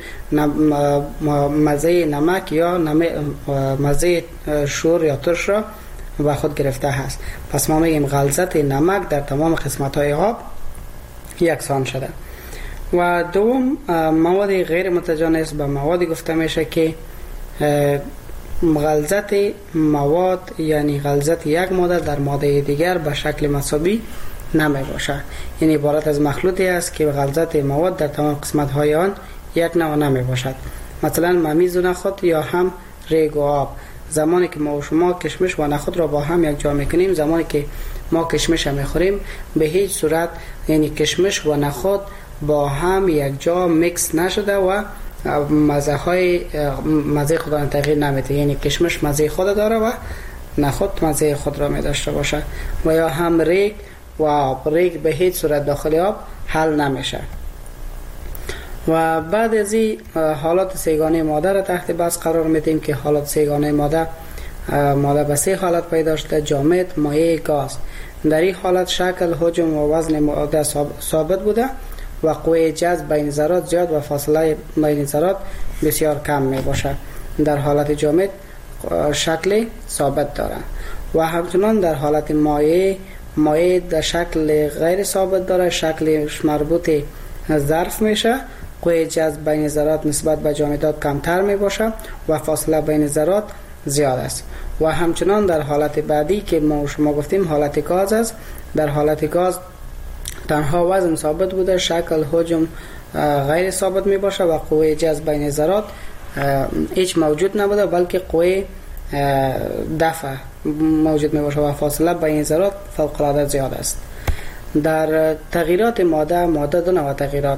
مزه نمک یا مزه شور یا ترش را به خود گرفته است. پس ما میگیم غلظت نمک در تمام قسمت های آب یکسان شده. و دوم، مواد غیر متجانس به مواد گفته میشه که غلظت مواد یعنی غلظت یک ماده در ماده دیگر به شکل مساوی نمی باشد. یعنی عبارت از مخلوطی است که غلظت مواد در تمام قسمت های آن یک نوع نمی باشد. مثلا ممیز و نخود یا هم ریگ و آب، زمانی که ما و شما کشمش و نخود را با هم یک جا میکنیم، زمانی که ما کشمش هم میخوریم به هیچ صورت یعنی کشمش و نخود با هم یک جا میکس نشده و مزه خود را تغییر نمیده. یعنی کشمش مزه خود داره و نخود مزه خود را می داشته باشه. و یا هم ریگ و آب، ریگ به هیچ صورت داخل آب حل نمیشه. و بعد از این حالات سیگانه ماده را تحت بحث قرار میدیم که حالات سیگانه ماده به سه حالت پیدا شده: جامد، مایع، گاز. در این حالت شکل، حجم و وزن ماده ثابت بوده و قوه جذب بین ذرات زیاد و فاصله بین ذرات بسیار کم می باشد. در حالت جامد شکل ثابت دارد و همچنان در حالت مایع در شکل غیر ثابت دارد، شکلش مربوط ظرف میشه، قوه جذب بین ذرات نسبت به جامدات کمتر می باشد و فاصله بین ذرات زیاد است. و همچنان در حالت بعدی که ما شما گفتیم حالت گاز است، در حالت گاز تنها وزن ثابت بوده، شکل حجم غیر ثابت می باشه و قوه جذب بین ذرات هیچ موجود نبوده، بلکه قوه دفع موجود می باشه و فاصله بین ذرات فوق العاده زیاد است. در تغییرات ماده دو نوع تغییرات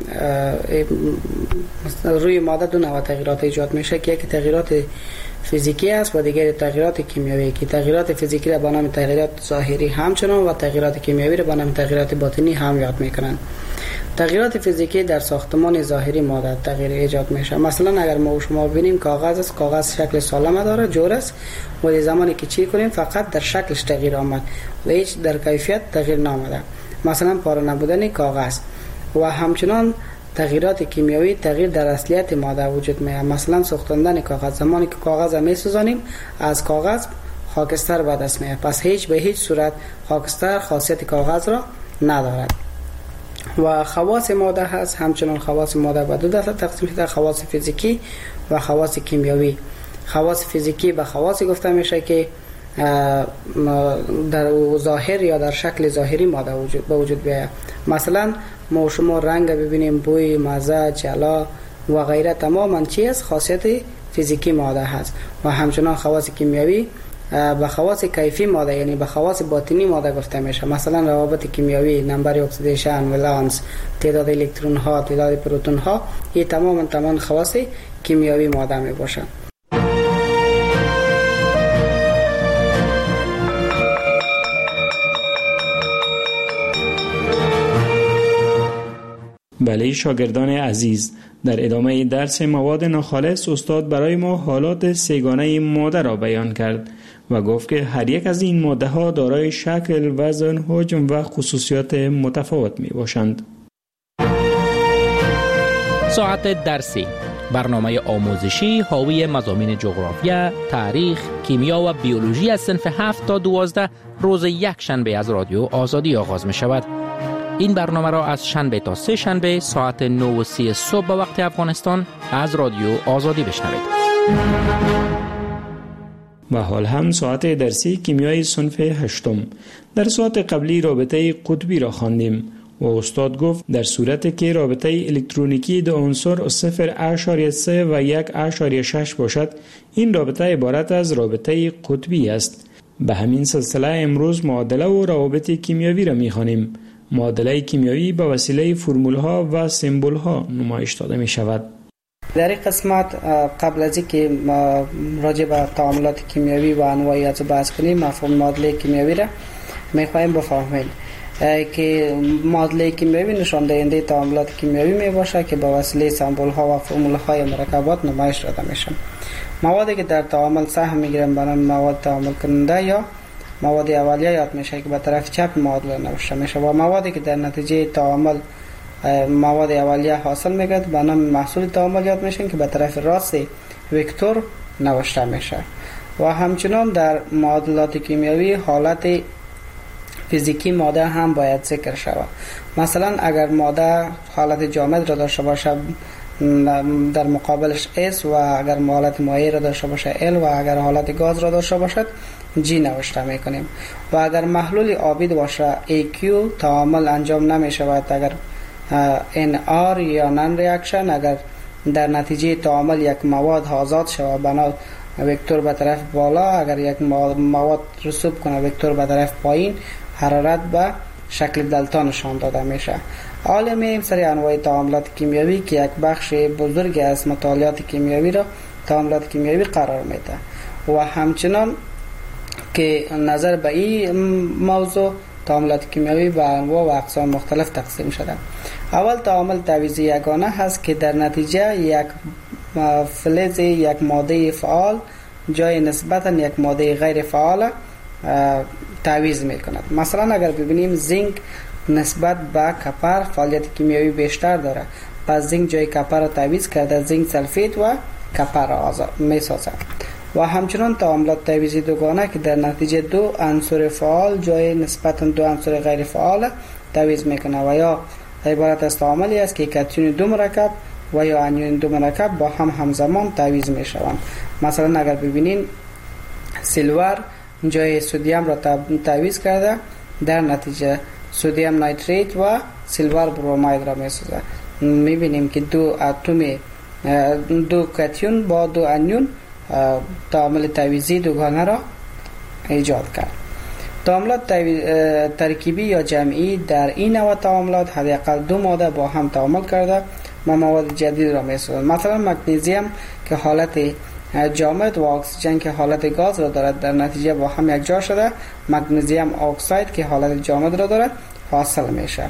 روی ماده دو نوع تغییرات ایجاد میشه که یکی تغییرات فیزیکی است و دیگری تغییرات کیمیایی، که تغییرات فیزیکی را به نام تغییرات ظاهری همچنان و تغییرات کیمیایی را به نام تغییرات باطنی هم یاد میکنند. تغییرات فیزیکی در ساختمان ظاهری ماده تغییر ایجاد میشه. مثلا اگر ما شما ببینیم کاغذ است، کاغذ شکل سالم داره، جور است، ولی زمانی که چی کنیم فقط در شکلش تغییر آمد و هیچ در کیفیت تغییر نامده. مثلا پاره نبودن کاغذ. و همچنان تغییرات کیمیایی تغییر در اصلیت ماده وجود میاد. مثلا سوختاندن کاغذ، زمانی که کاغذ را میسوزانیم از کاغذ خاکستر به دست میاد، پس به هیچ صورت خاکستر خاصیت کاغذ را ندارد. و خواص ماده هست، همچنان خواص ماده به دو دسته تقسیم شده: خواص فیزیکی و خواص کیمیایی. خواص فیزیکی به خواص گفته میشه که در ظاهر یا در شکل ظاهری ماده به وجود بیاید. مثلا ما شما رنگ ببینیم، بوی، مزه، جلا و غیره تماما چیز خاصیت فیزیکی ماده هست. و همچنان خواص کیمیایی به خواص کیفی ماده یعنی به خواص باطنی ماده گفته میشه. مثلا روابط کیمیایی، نمبر اکسیدیشن، ولانس، تعداد الکترون ها، تعداد پروتون ها، این تمام خواص کیمیایی ماده می باشند. بله شاگردان عزیز، در ادامه درس مواد ناخالص استاد برای ما حالات سه‌گانه ماده را بیان کرد و گفت که هر یک از این ماده ها دارای شکل، وزن، حجم و خصوصیات متفاوت می باشند. ساعت درسی، برنامه آموزشی حاوی مضامین جغرافیا، تاریخ، کیمیا و بیولوژی از صنف 7 تا 12 روز یک شنبه از رادیو آزادی آغاز می شود. این برنامه را از شنبه تا سه شنبه ساعت 9:30 صبح به وقت افغانستان از رادیو آزادی بشنوید. و حال هم ساعت درسی کیمیای صنف 8. در ساعت قبلی رابطه قطبی را خواندیم و استاد گفت در صورتی که رابطه الکترونیکی دو عنصر 0.3 و 1.6 باشد، این رابطه عبارت از رابطه قطبی است. به همین سلسله امروز معادله و روابط کیمیایی را می‌خوانیم. معادله کیمیایی به وسیله فرمول‌ها و سمبول‌ها نمایش داده می‌شود. در این قسمت قبل از اینکه ما راجع به تعاملات کیمیایی و انواع از بحث کنیم، مفهوم معادله کیمیایی را می‌خوایم بفهمیم. که معادله کیمیایی نشان دهنده تعاملات کیمیایی می باشه که به وسیله سمبل ها و فرمول های مرکبات نمایش داده میشن. موادی که در تعامل سهم میگیرن به نام مواد تعامل کننده یا مواد اولیه یاد میشه که به طرف چپ معادله نوشته میشه و موادی که در نتیجه تعامل مواد اولیه حاصل میگرد به نام محصول تعامل یاد میشن که به طرف راست وکتور نوشته میشه. و همچنان در معادلات کیمیایی حالت فیزیکی ماده هم باید ذکر شود. مثلا اگر ماده حالت جامد را داشته باشه در مقابلش S و اگر حالت مایع را داشته باشه L و اگر حالت گاز را داشته باشد G نوشته میکنیم. و اگر محلول آبی باشه AQ تعامل انجام نمی شود. اگر NR یا نان ریاکشن اگر در نتیجه تعامل یک مواد آزاد شود بنا وکتور به طرف بالا، اگر یک مواد رسوب کنه وکتور به طرف پایین، حرارت به شکل دلتا نشان داده میشه. حالا میایم سر انواع تعاملات کیمیایی که یک بخش بزرگی از مطالعات کیمیایی را تعاملات کیمیایی قرار میده و همچنان که نظر به این موضوع تعاملات کیمیایی به انواع و اقسام مختلف تقسیم شده. اول تعامل تعویضی یگانه هست که در نتیجه یک فلز یک ماده فعال جای نسبتا یک ماده غیر فعال تعویض میکند. مثلا اگر ببینیم زینک نسبت به کپر فعالیت کیمیایی بیشتر داره، پس زینک جای کپر را تعویض کرده زینک سلفید و کپر را میسازد. و همچنان تعاملات تعویضی دوگانه که در نتیجه دو عنصر فعال جای نسبتا دو عنصر غیر فعال تعویض میکنه و یا عبارت از تعاملی است که کاتیون دو مرکب و یا انیون دو مرکب با هم همزمان تعویض میشوند. مثلا اگر ببینین سیلور جای سدیم را تعویض کرده، در نتیجه سدیم نیتریت و سیلور بروماید را میسازه. میبینیم که دو اتم دو کاتیون با دو انیون تعامل تعویضی دوگانه را ایجاد کرد. تعاملات ترکیبی یا جمعی در این نوع تعاملات حداقل دو ماده با هم تعامل کرده و مواد جدید را میسازند. مثلا مگنیزیم که حالت جامد و اکسیژن که حالت گاز را دارد در نتیجه با هم یک جا شده مگنیزیم اکساید که حالت جامد را دارد حاصل میشه.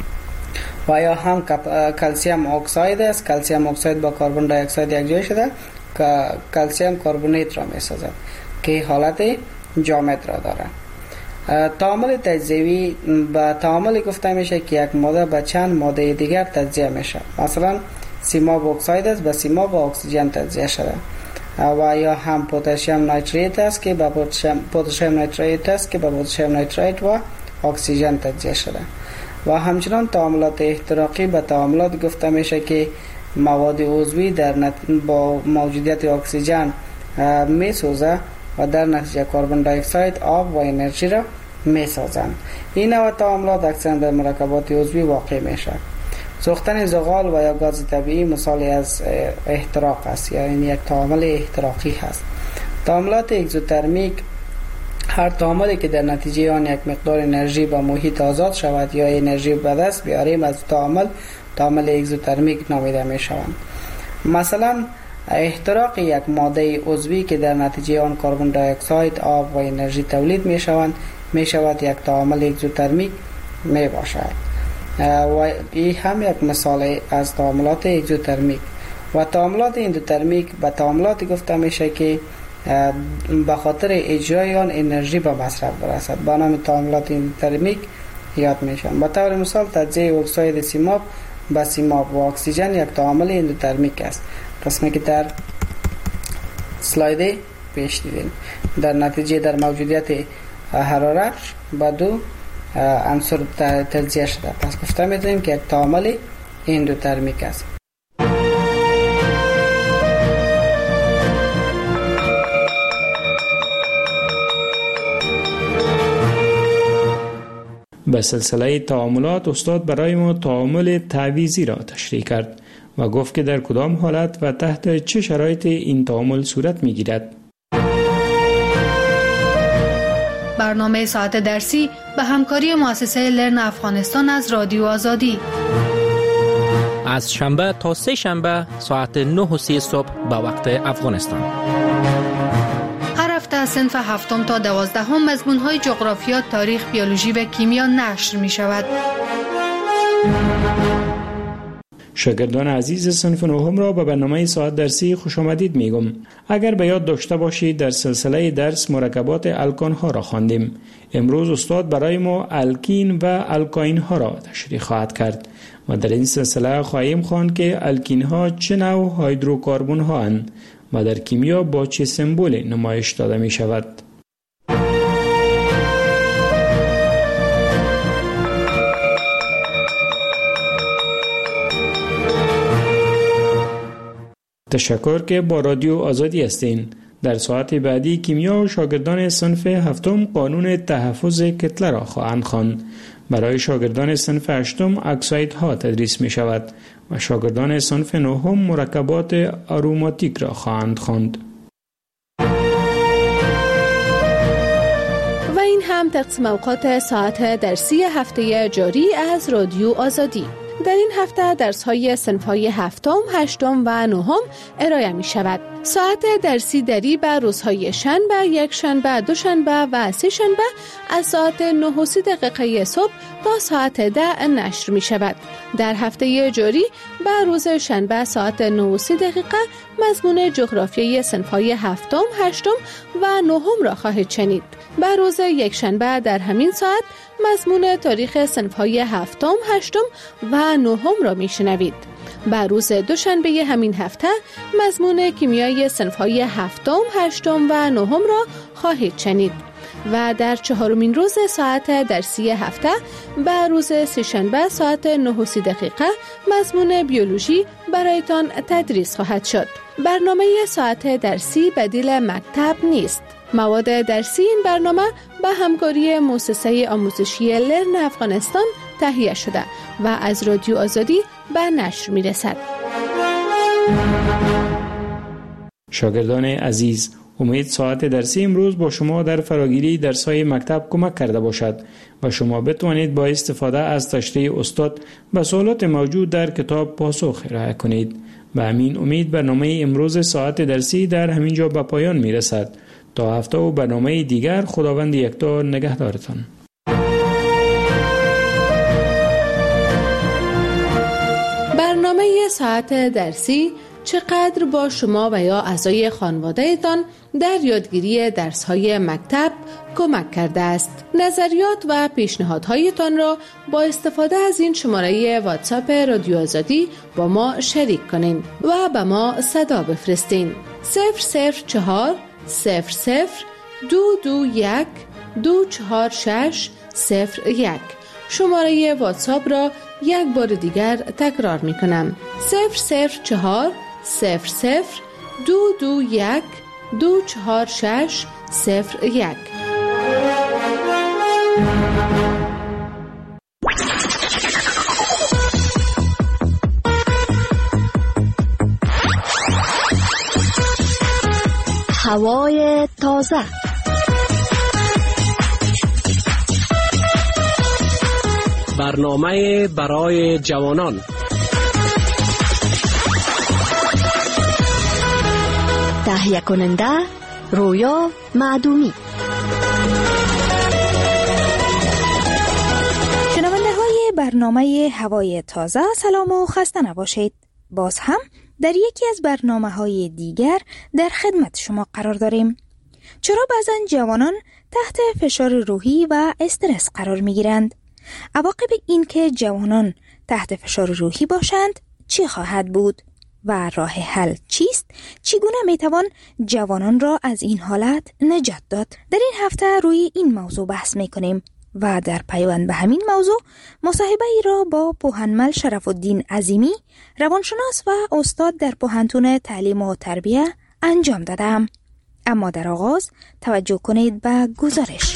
و یا هم کلسیم اکساید است، کلسیم اکساید با کربن دی اکساید یک جای شده که کلسیم کربونیت را میسازد که حالت جامد را دارد. تعامل تجزیوی به تعاملی گفته میشه که یک ماده به چند ماده دیگر تجزیه میشه. مثلا سیماب اکساید است به سیماب و اکسیژن تجزیه شده و یا هم پتاسیم نیتریت است که به پتاسیم نیتریت است که به پتاسیم نیتریت و اکسیژن تجزیه شده. و همچنان تعاملات احتراقی به تعاملات گفته میشه که مواد عضوی با موجودیت اکسیژن میسوزه و در نتیجه کربن دی اکساید، آب و انرژی را میسازند. این نوع تعاملات اکثرا در مرکبات عضوی واقع میشه. سوختن زغال و یا گاز طبیعی مثالی از احتراق است، یعنی یک تعامل احتراقی هست. تعاملات اگزوترمیک هر تعاملی که در نتیجه آن یک مقدار انرژی به محیط آزاد شود یا انرژی به دست بیاریم از تعامل اگزوترمیک نامیده می شوند. مثلا احتراق یک ماده عضوی که در نتیجه آن کربن دی اکساید، آب و انرژی تولید می شود یک تعامل اگزوترمیک می باشد. و این هم یک مثال از تعاملات اگزوترمیک. و تعاملات اندوترمیک به تعاملاتی گفته میشه که به خاطر اجرای آن انرژی به مصرف برسد، با نام تعاملات اندوترمیک یاد میشن. به طور مثال تجزیه اکساید سیماب به سیماب و اکسیژن یک تعامل اندوترمیک است، قسمی که در اسلاید پیش دیدیم. در نتیجه در موجودیت حرارت با دو عنصر تجزیه شده، پس گفته میتونیم که یک تعامل اندوترمیک است. به سلسله تعاملات استاد برای ما تعامل تعویضی را تشریح کرد و گفت که در کدام حالت و تحت چه شرایط این تعامل صورت می‌گیرد. برنامه ساعت درسی به همکاری مؤسسه لرن افغانستان از رادیو آزادی از شنبه تا سه شنبه ساعت 9:30 صبح به وقت افغانستان. هر هفته از صنف 7 تا 12 مضمون‌های جغرافیا، تاریخ، بیولوژی و کیمیا نشر می‌شود. شاگردان عزیز صنف 9 را به برنامه ساعت درسی خوش آمدید میگم. اگر به یاد داشته باشید در سلسله درس مرکبات الکان ها را خواندیم. امروز استاد برای ما الکین و الکاین ها را تشریح خواهد کرد و در این سلسله خواهیم خواند که الکین ها چه نوع هیدروکاربن ها اند و در کیمیا با چه سمبولی نمایش داده می شود. تشکر که با رادیو آزادی هستین. در ساعت بعدی کیمیا و شاگردان صنف 7 قانون تحفظ کتله را خواهند خواند. برای شاگردان صنف 8 اکسایدها تدریس می شود و شاگردان صنف 9 مرکبات آروماتیک را خواهند خواند. و این هم تقسیم اوقات ساعت درسی هفته جاری از رادیو آزادی. در این هفته درس‌های صنف‌های 7، 8 و 9 ارائه می‌شود. ساعت درسی دری به روزهای شنبه، یک شنبه، دوشنبه و سه شنبه از ساعت 9:30 صبح تا ساعت 10 نشر می‌شود. در هفته جاری به روز شنبه ساعت 9:30 مضمون جغرافیای صنف‌های 7، 8 و 9 را خواهید شنید. به روز یک شنبه در همین ساعت مضمون تاریخ صنف‌های 7، 8 و 9 را میشنوید. به روز دوشنبه همین هفته مضمون کیمیای صنف‌های 7، 8 و 9 را خواهید شنید. و در چهارمین روز ساعت درسی هفته به روز سه‌شنبه ساعت 9:30 مضمون بیولوژی برایتان تدریس خواهد شد. برنامه ساعت درسی بدیل مکتب نیست. مواد درسی این برنامه به همکاری مؤسسه آموزشی لرن افغانستان تهیه شده و از رادیو آزادی به نشر می رسد. شاگردان عزیز، امید ساعت درسی امروز با شما در فراگیری درس‌های مکتب کمک کرده باشد و شما بتوانید با استفاده از تشریح استاد به سوالات موجود در کتاب پاسخ ارائه کنید. به همین امید برنامه امروز ساعت درسی در همین جا به پایان می رسد. تا هفته و برنامه دیگر خداوند یکتا نگهدارتان. برنامه ساعت درسی چقدر با شما و یا اعضای خانواده‌تان در یادگیری درس‌های مکتب کمک کرده است. نظریات و پیشنهادهایتان را با استفاده از این شماره واتساپ رادیو آزادی با ما شریک کنین و به ما صدا بفرستین. 004 00 221 246 01. شماره واتساپ را یک بار دیگر تکرار می کنم. 004 00 221 246 01. هوای تازه. برنامه برای جوانان. تهیه کننده رویا معدومی. شنونده های برنامه هوای تازه، سلام و خسته نباشید. باز هم در یکی از برنامه‌های دیگر در خدمت شما قرار داریم. چرا بعضن جوانان تحت فشار روحی و استرس قرار می‌گیرند؟ عواقب این که جوانان تحت فشار روحی باشند چی خواهد بود؟ و راه حل چیست؟ چگونه میتوان جوانان را از این حالت نجات داد؟ در این هفته روی این موضوع بحث میکنیم و در پیوند به همین موضوع مصاحبه ای را با پوهنمل شرف الدین عظیمی، روانشناس و استاد در پوهنتون تعلیم و تربیه انجام دادم. اما در آغاز توجه کنید به گزارش.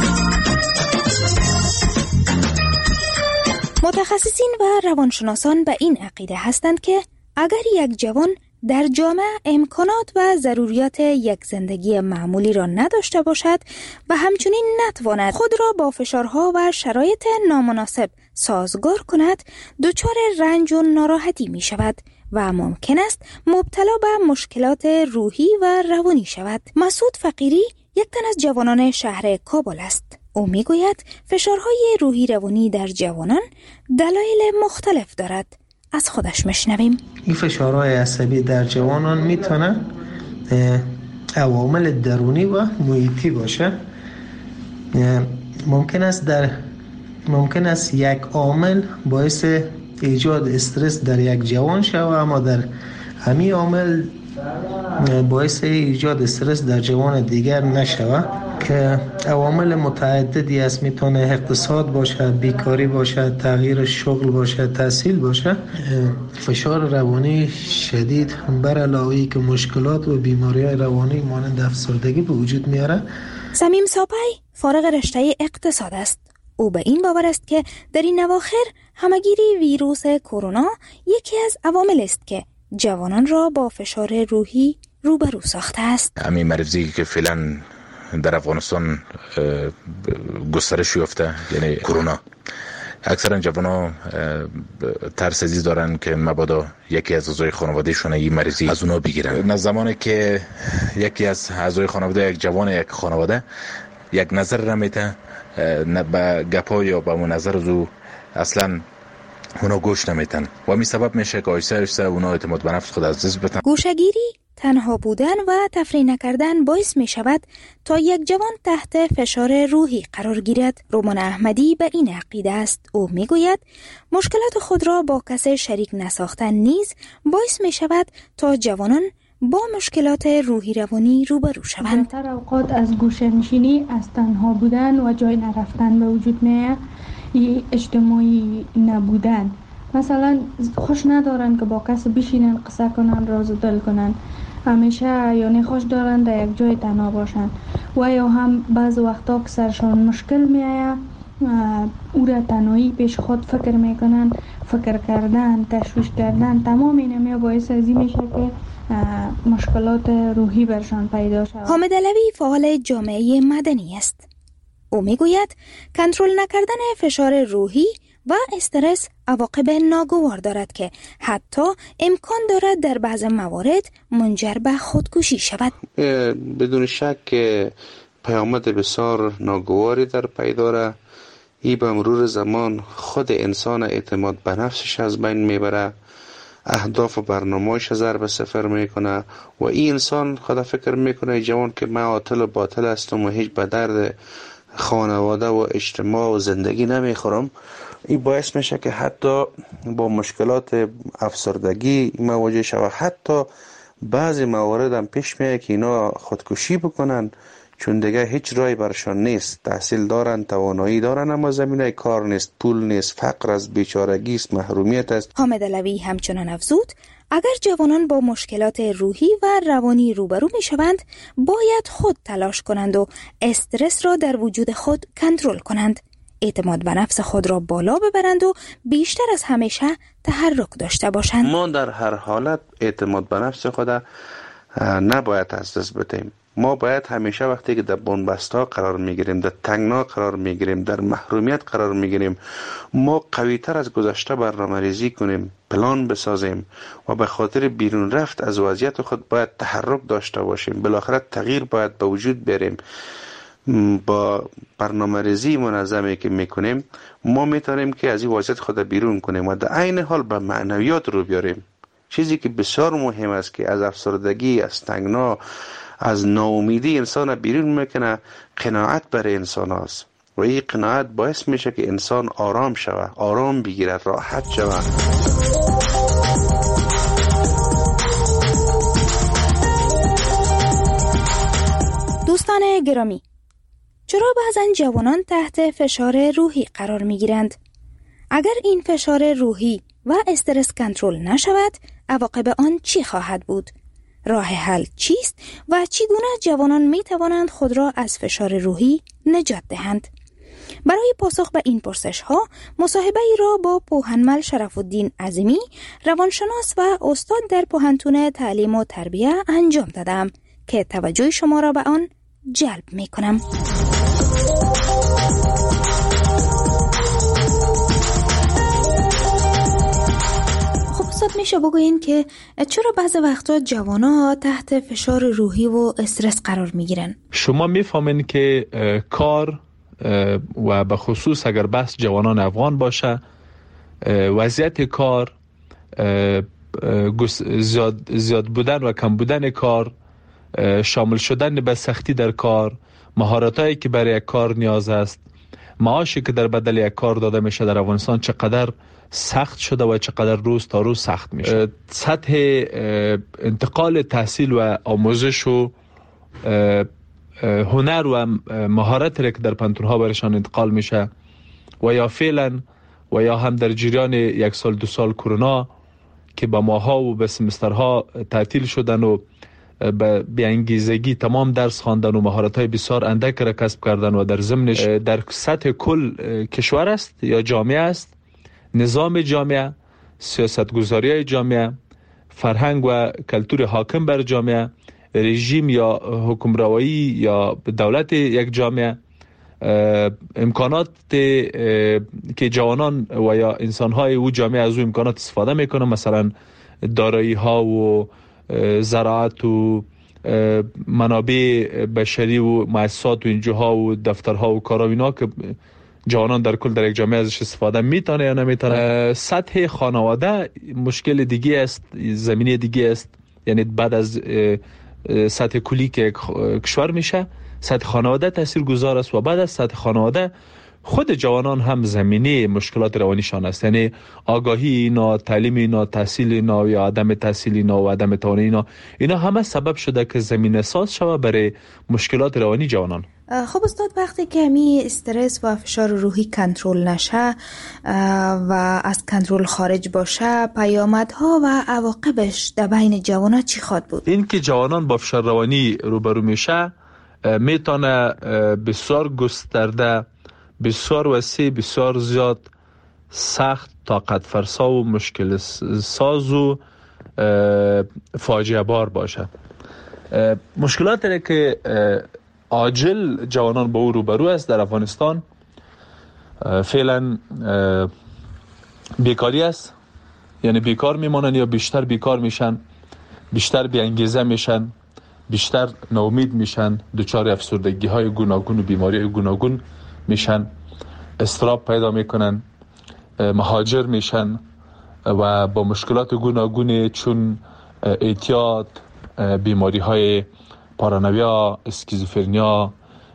متخصصین و روانشناسان به این عقیده هستند که اگر یک جوان در جامعه امکانات و ضروریات یک زندگی معمولی را نداشته باشد و همچنین نتواند خود را با فشارها و شرایط نامناسب سازگار کند، دچار رنج و ناراحتی می شود و ممکن است مبتلا به مشکلات روحی و روانی شود. مسعود فقیری، یک تن از جوانان شهر کابل است. او میگوید فشارهای روحی روانی در جوانان دلایل مختلف دارد. از خودش میشنویم. این فشارهای عصبی در جوانان میتونه عوامل درونی و محیطی باشه. ممکن است یک عامل باعث ایجاد استرس در یک جوان شود، اما در همین عامل باعث ایجاد استرس در جوان دیگر نشود که عوامل متعددی است. میتونه اقتصاد باشه، بیکاری باشه، تغییر شغل باشه، تحصیل باشه. فشار روانی شدید بر علاوه که مشکلات و بیماری‌های روانی مانند افسردگی به وجود میاره. صمیم ساپی فارغ رشته اقتصاد است. او به این باور است که در این اواخر همگیری ویروس کرونا یکی از عوامل است که جوانان را با فشار روحی روبرو ساخته است. همین مرضی که فعلا در افغانستان گسترش یافته، یعنی کرونا، اکثرا جوانان ترس عزیز دارن که مبادا یکی از اعضای خانوادهشون این مرضی از اونا بگیرن. نه زمانی که یکی از اعضای خانواده، یک جوان یک خانواده یک نظر را میته، به گپا یا به اون نظر از او اصلا اونا گوش نمیتن و همین سبب میشه که آیسته آیسته اونا اعتماد به نفس خود از دست بدن. گوشه‌گیری، تنها بودن و تفریح نکردن باعث می شود تا یک جوان تحت فشار روحی قرار گیرد. رومان احمدی به این عقیده است. او می گوید مشکلات خود را با کسی شریک نساختن نیز باعث می شود تا جوانان با مشکلات روحی روانی روبرو شوند. در اوقات از گوشه‌نشینی، از تنها بودن و جای نرفتن به وجود میاد. اجتماعی نبودن، مثلا خوش ندارن که با کس بشینن قصه کنن، راز و دل کنن، همیشه یا خوش دارن در یک جای تنها باشن و یا هم بعض وقتا که سرشان مشکل میآید او را تنهایی پیش خود فکر میکنن. فکر کردن، تشویش کردن، تمام اینا باعث از این میشه که مشکلات روحی برشان پیدا شود. حامد علوی فعال جامعه مدنی است. او میگوید کنترل نکردن فشار روحی و استرس عواقب ناگوار دارد که حتی امکان دارد در بعض موارد منجر به خودکشی شود. بدون شک پیامد بسیار ناگواری در پی دارد. این به مرور زمان خود انسان اعتماد به نفسش از بین میبره، اهداف و برنامه‌اش ضرب صفر میکنه و این انسان خود فکر میکنه جوان که من عاطل و باطل هستم و هیچ به درد خانواده و اجتماع و زندگی نمیخورم. این باعث میشه که حتی با مشکلات افسردگی مواجه شود. حتی بعضی موارد هم پیش میاد که اینا خودکشی بکنن چون دیگه هیچ راهی برشان نیست. تحصیل دارن، توانایی دارن، اما زمینه کار نیست، پول نیست، فقر است، بیچارگی است، محرومیت است. حامد علوی همچنان افزود اگر جوانان با مشکلات روحی و روانی روبرو می شوند باید خود تلاش کنند و استرس را در وجود خود کنترل کنند، اعتماد به نفس خود را بالا ببرند و بیشتر از همیشه تحرک داشته باشند. ما در هر حالت اعتماد به نفس خود نباید از دست بدیم. ما باید همیشه وقتی که در بنبستا قرار میگیریم، در تنگنا قرار میگیریم، در محرومیت قرار میگیریم، ما قویتر از گذشته برنامه ریزی کنیم، پلان بسازیم و به خاطر بیرون رفت از وضعیت خود باید تحرک داشته باشیم. بالاخره تغییر باید به وجود بیاریم. با برنامه ریزی منظمی که میکنیم ما میتونیم که از این وضعیت خود بیرون کنیم و در عین حال به معنویات رو بیاریم. چیزی که بسیار مهم است که از افسردگی، از تنگنا، از ناامیدی انسان بیرون میکنه، قناعت برای انسان است و این قناعت باعث میشه که انسان آرام شود، آرام بگیرد، راحت شود. دوستان گرامی، چرا بعضن جوانان تحت فشار روحی قرار میگیرند؟ اگر این فشار روحی و استرس کنترل نشود، عواقب آن چی خواهد بود؟ راه حل چیست و چگونه جوانان می توانند خود را از فشار روحی نجات دهند؟ برای پاسخ به این پرسش ها مصاحبه ای را با پوهنمل شرف الدین عظیمی، روانشناس و استاد در پوهنتون تعلیم و تربیه انجام دادم که توجه شما را به آن جلب می کنم. خب استاد، می میشه بگوین که چرا بعضی وقتا جوان‌ها تحت فشار روحی و استرس قرار میگیرن؟ شما میفهمین که کار و به خصوص اگر بحث جوانان افغان باشه، وضعیت کار، زیاد بودن و کم بودن کار، شامل شدن به سختی در کار، مهارتایی که برای یک کار نیاز است، معاشی که در بدل یک کار داده میشه در افغانستان چقدر سخت شده و چقدر روز تا روز سخت میشه. سطح انتقال تحصیل و آموزش و هنر و مهارتی که در پانتون‌ها برشان انتقال میشه و یا فعلا و یا هم در جریان 1 سال 2 سال کرونا که با ماها و به سمسترها تعطیل شدن و به انگیزگی تمام درس خواندن و مهارت‌های بسیار اندک را کسب کردن و در ضمنش در سطح کل کشور است یا جامعه است، نظام جامعه، سیاستگذاری جامعه، فرهنگ و کلتور حاکم بر جامعه، رژیم یا حکمرانی یا دولت یک جامعه، امکانات که جوانان و یا انسان‌های او جامعه از او امکانات استفاده میکنن، مثلا دارایی‌ها و زراعت و منابع بشری و مؤسسات و اینجاها و دفترها و کارا اینا که جوانان در کل در یک جامعه ازش استفاده میتونه یا نمیتونه. سطح خانواده مشکل دیگه است، زمینه دیگه است، یعنی بعد از سطح کلی که کشور میشه سطح خانواده تاثیرگذار است و بعد از سطح خانواده خود جوانان هم زمینه مشکلات روانیشان است، یعنی آگاهی اینا، تعلیم اینا، تحصیل اینا یا عدم تحصیل اینا و عدم توانایی اینا همه سبب شده که زمینه ساز شود برای مشکلات روانی جوانان. خب استاد، وقتی که می استرس و فشار روحی کنترل نشه و از کنترل خارج باشه، پیامدها و عواقبش در بین جوانان چی خواهد بود؟ این که جوانان با فشار روانی روبرو میشه میتونه بسیار گسترده، بسیار وسیع، بسیار زیاد، سخت، طاقت فرسا و مشکل ساز و فاجعه بار باشه. مشکلاتی که عاجل جوانان با او روبرو است در افغانستان فعلا بیکاری است، یعنی بیکار میمانن یا بیشتر بیکار میشن، بیشتر بی انگیزه میشن، بیشتر ناامید میشن، دچار افسردگی های گوناگون و بیماری گوناگون میشن، اضطراب پیدا میکنن، مهاجر میشن و با مشکلات گوناگون چون اعتیاد، بیماری های پارانویا، اسکیزوفرنیا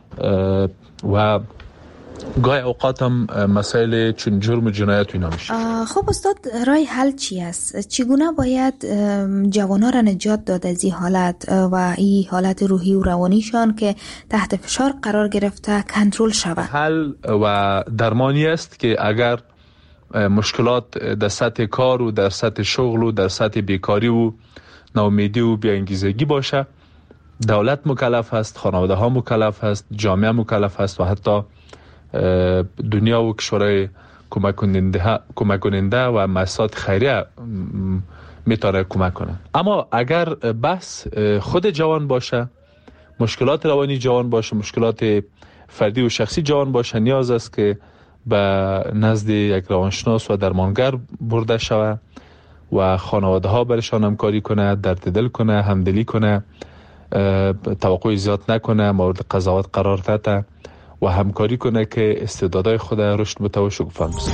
و گاهی اوقات هم مسائل چون جرم و جنایت اینا میشه. خب استاد، رای حل چی است؟ چگونه باید جوانان را نجات داد از این حالت و این حالت روحی و روانیشان که تحت فشار قرار گرفته کنترل شود؟ حل و درمانی است که اگر مشکلات در سطح کار و در سطح شغل و در سطح بیکاری و ناامیدی و بی‌انگیزگی باشه، دولت مکلف است، خانواده ها مکلف است، جامعه مکلف است و حتی دنیا و کشورهای کمک کننده و مؤسسات خیریه میتونه کمک کنه. اما اگر بحث خود جوان باشه، مشکلات روانی جوان باشه، مشکلات فردی و شخصی جوان باشه، نیاز است که به نزد یک روانشناس و درمانگر برده شوه و خانواده ها برشان همکاری کنه، درد دل کنه، همدلی کنه، توقع زیاد نکنه، مورد قضاوت قرار نده و همکاری کنه که استعدادهای خود رشد بده و شکوفا بشه.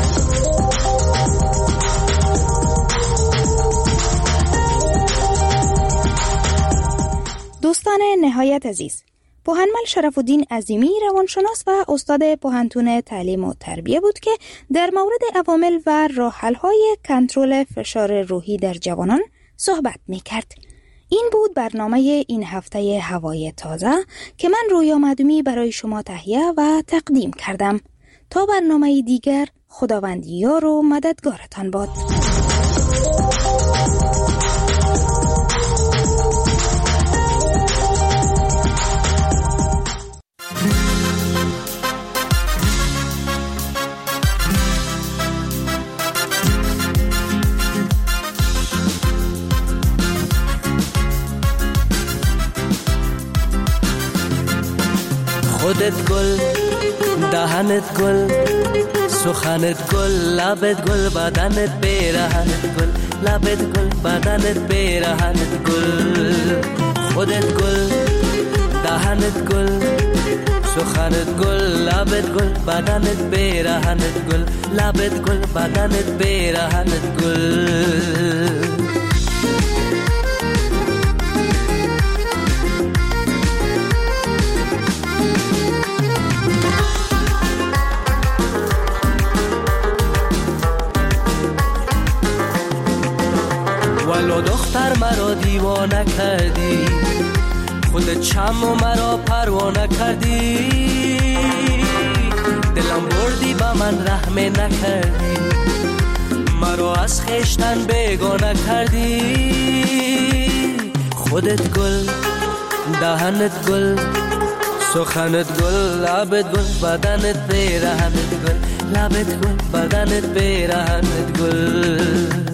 دوستان نهایت عزیز، پوهنمل شرف الدین عظیمی روانشناس و استاد پوهنتون تعلیم و تربیه بود که در مورد عوامل و راه‌حل‌های کنترل فشار روحی در جوانان صحبت می‌کرد. این بود برنامه این هفته هوای تازه که من رویا معدومی برای شما تهیه و تقدیم کردم. تا برنامه دیگر، خداوند یار و مددگارتان باد. خودت گل، دهنت گل، سخنت گل، لبت گل، بدنت بیرهنت گل، لبت گل بدنت پیرهنت گل خودت گل دهنت گل سخنت گل لبت گل بدنت پیرهنت گل لبت گل بدنت پیرهنت گل ولو دختر مرا دیوانه کردی خودت چم و مرا پروانه کردی دلم بردی با من رحم نکردی مرا از خشتن بیگانه کردی خودت گل دهنت گل سخنت گل لبت گل بدنت پیرهنت گل لبت گل بدنت پیرهنت گل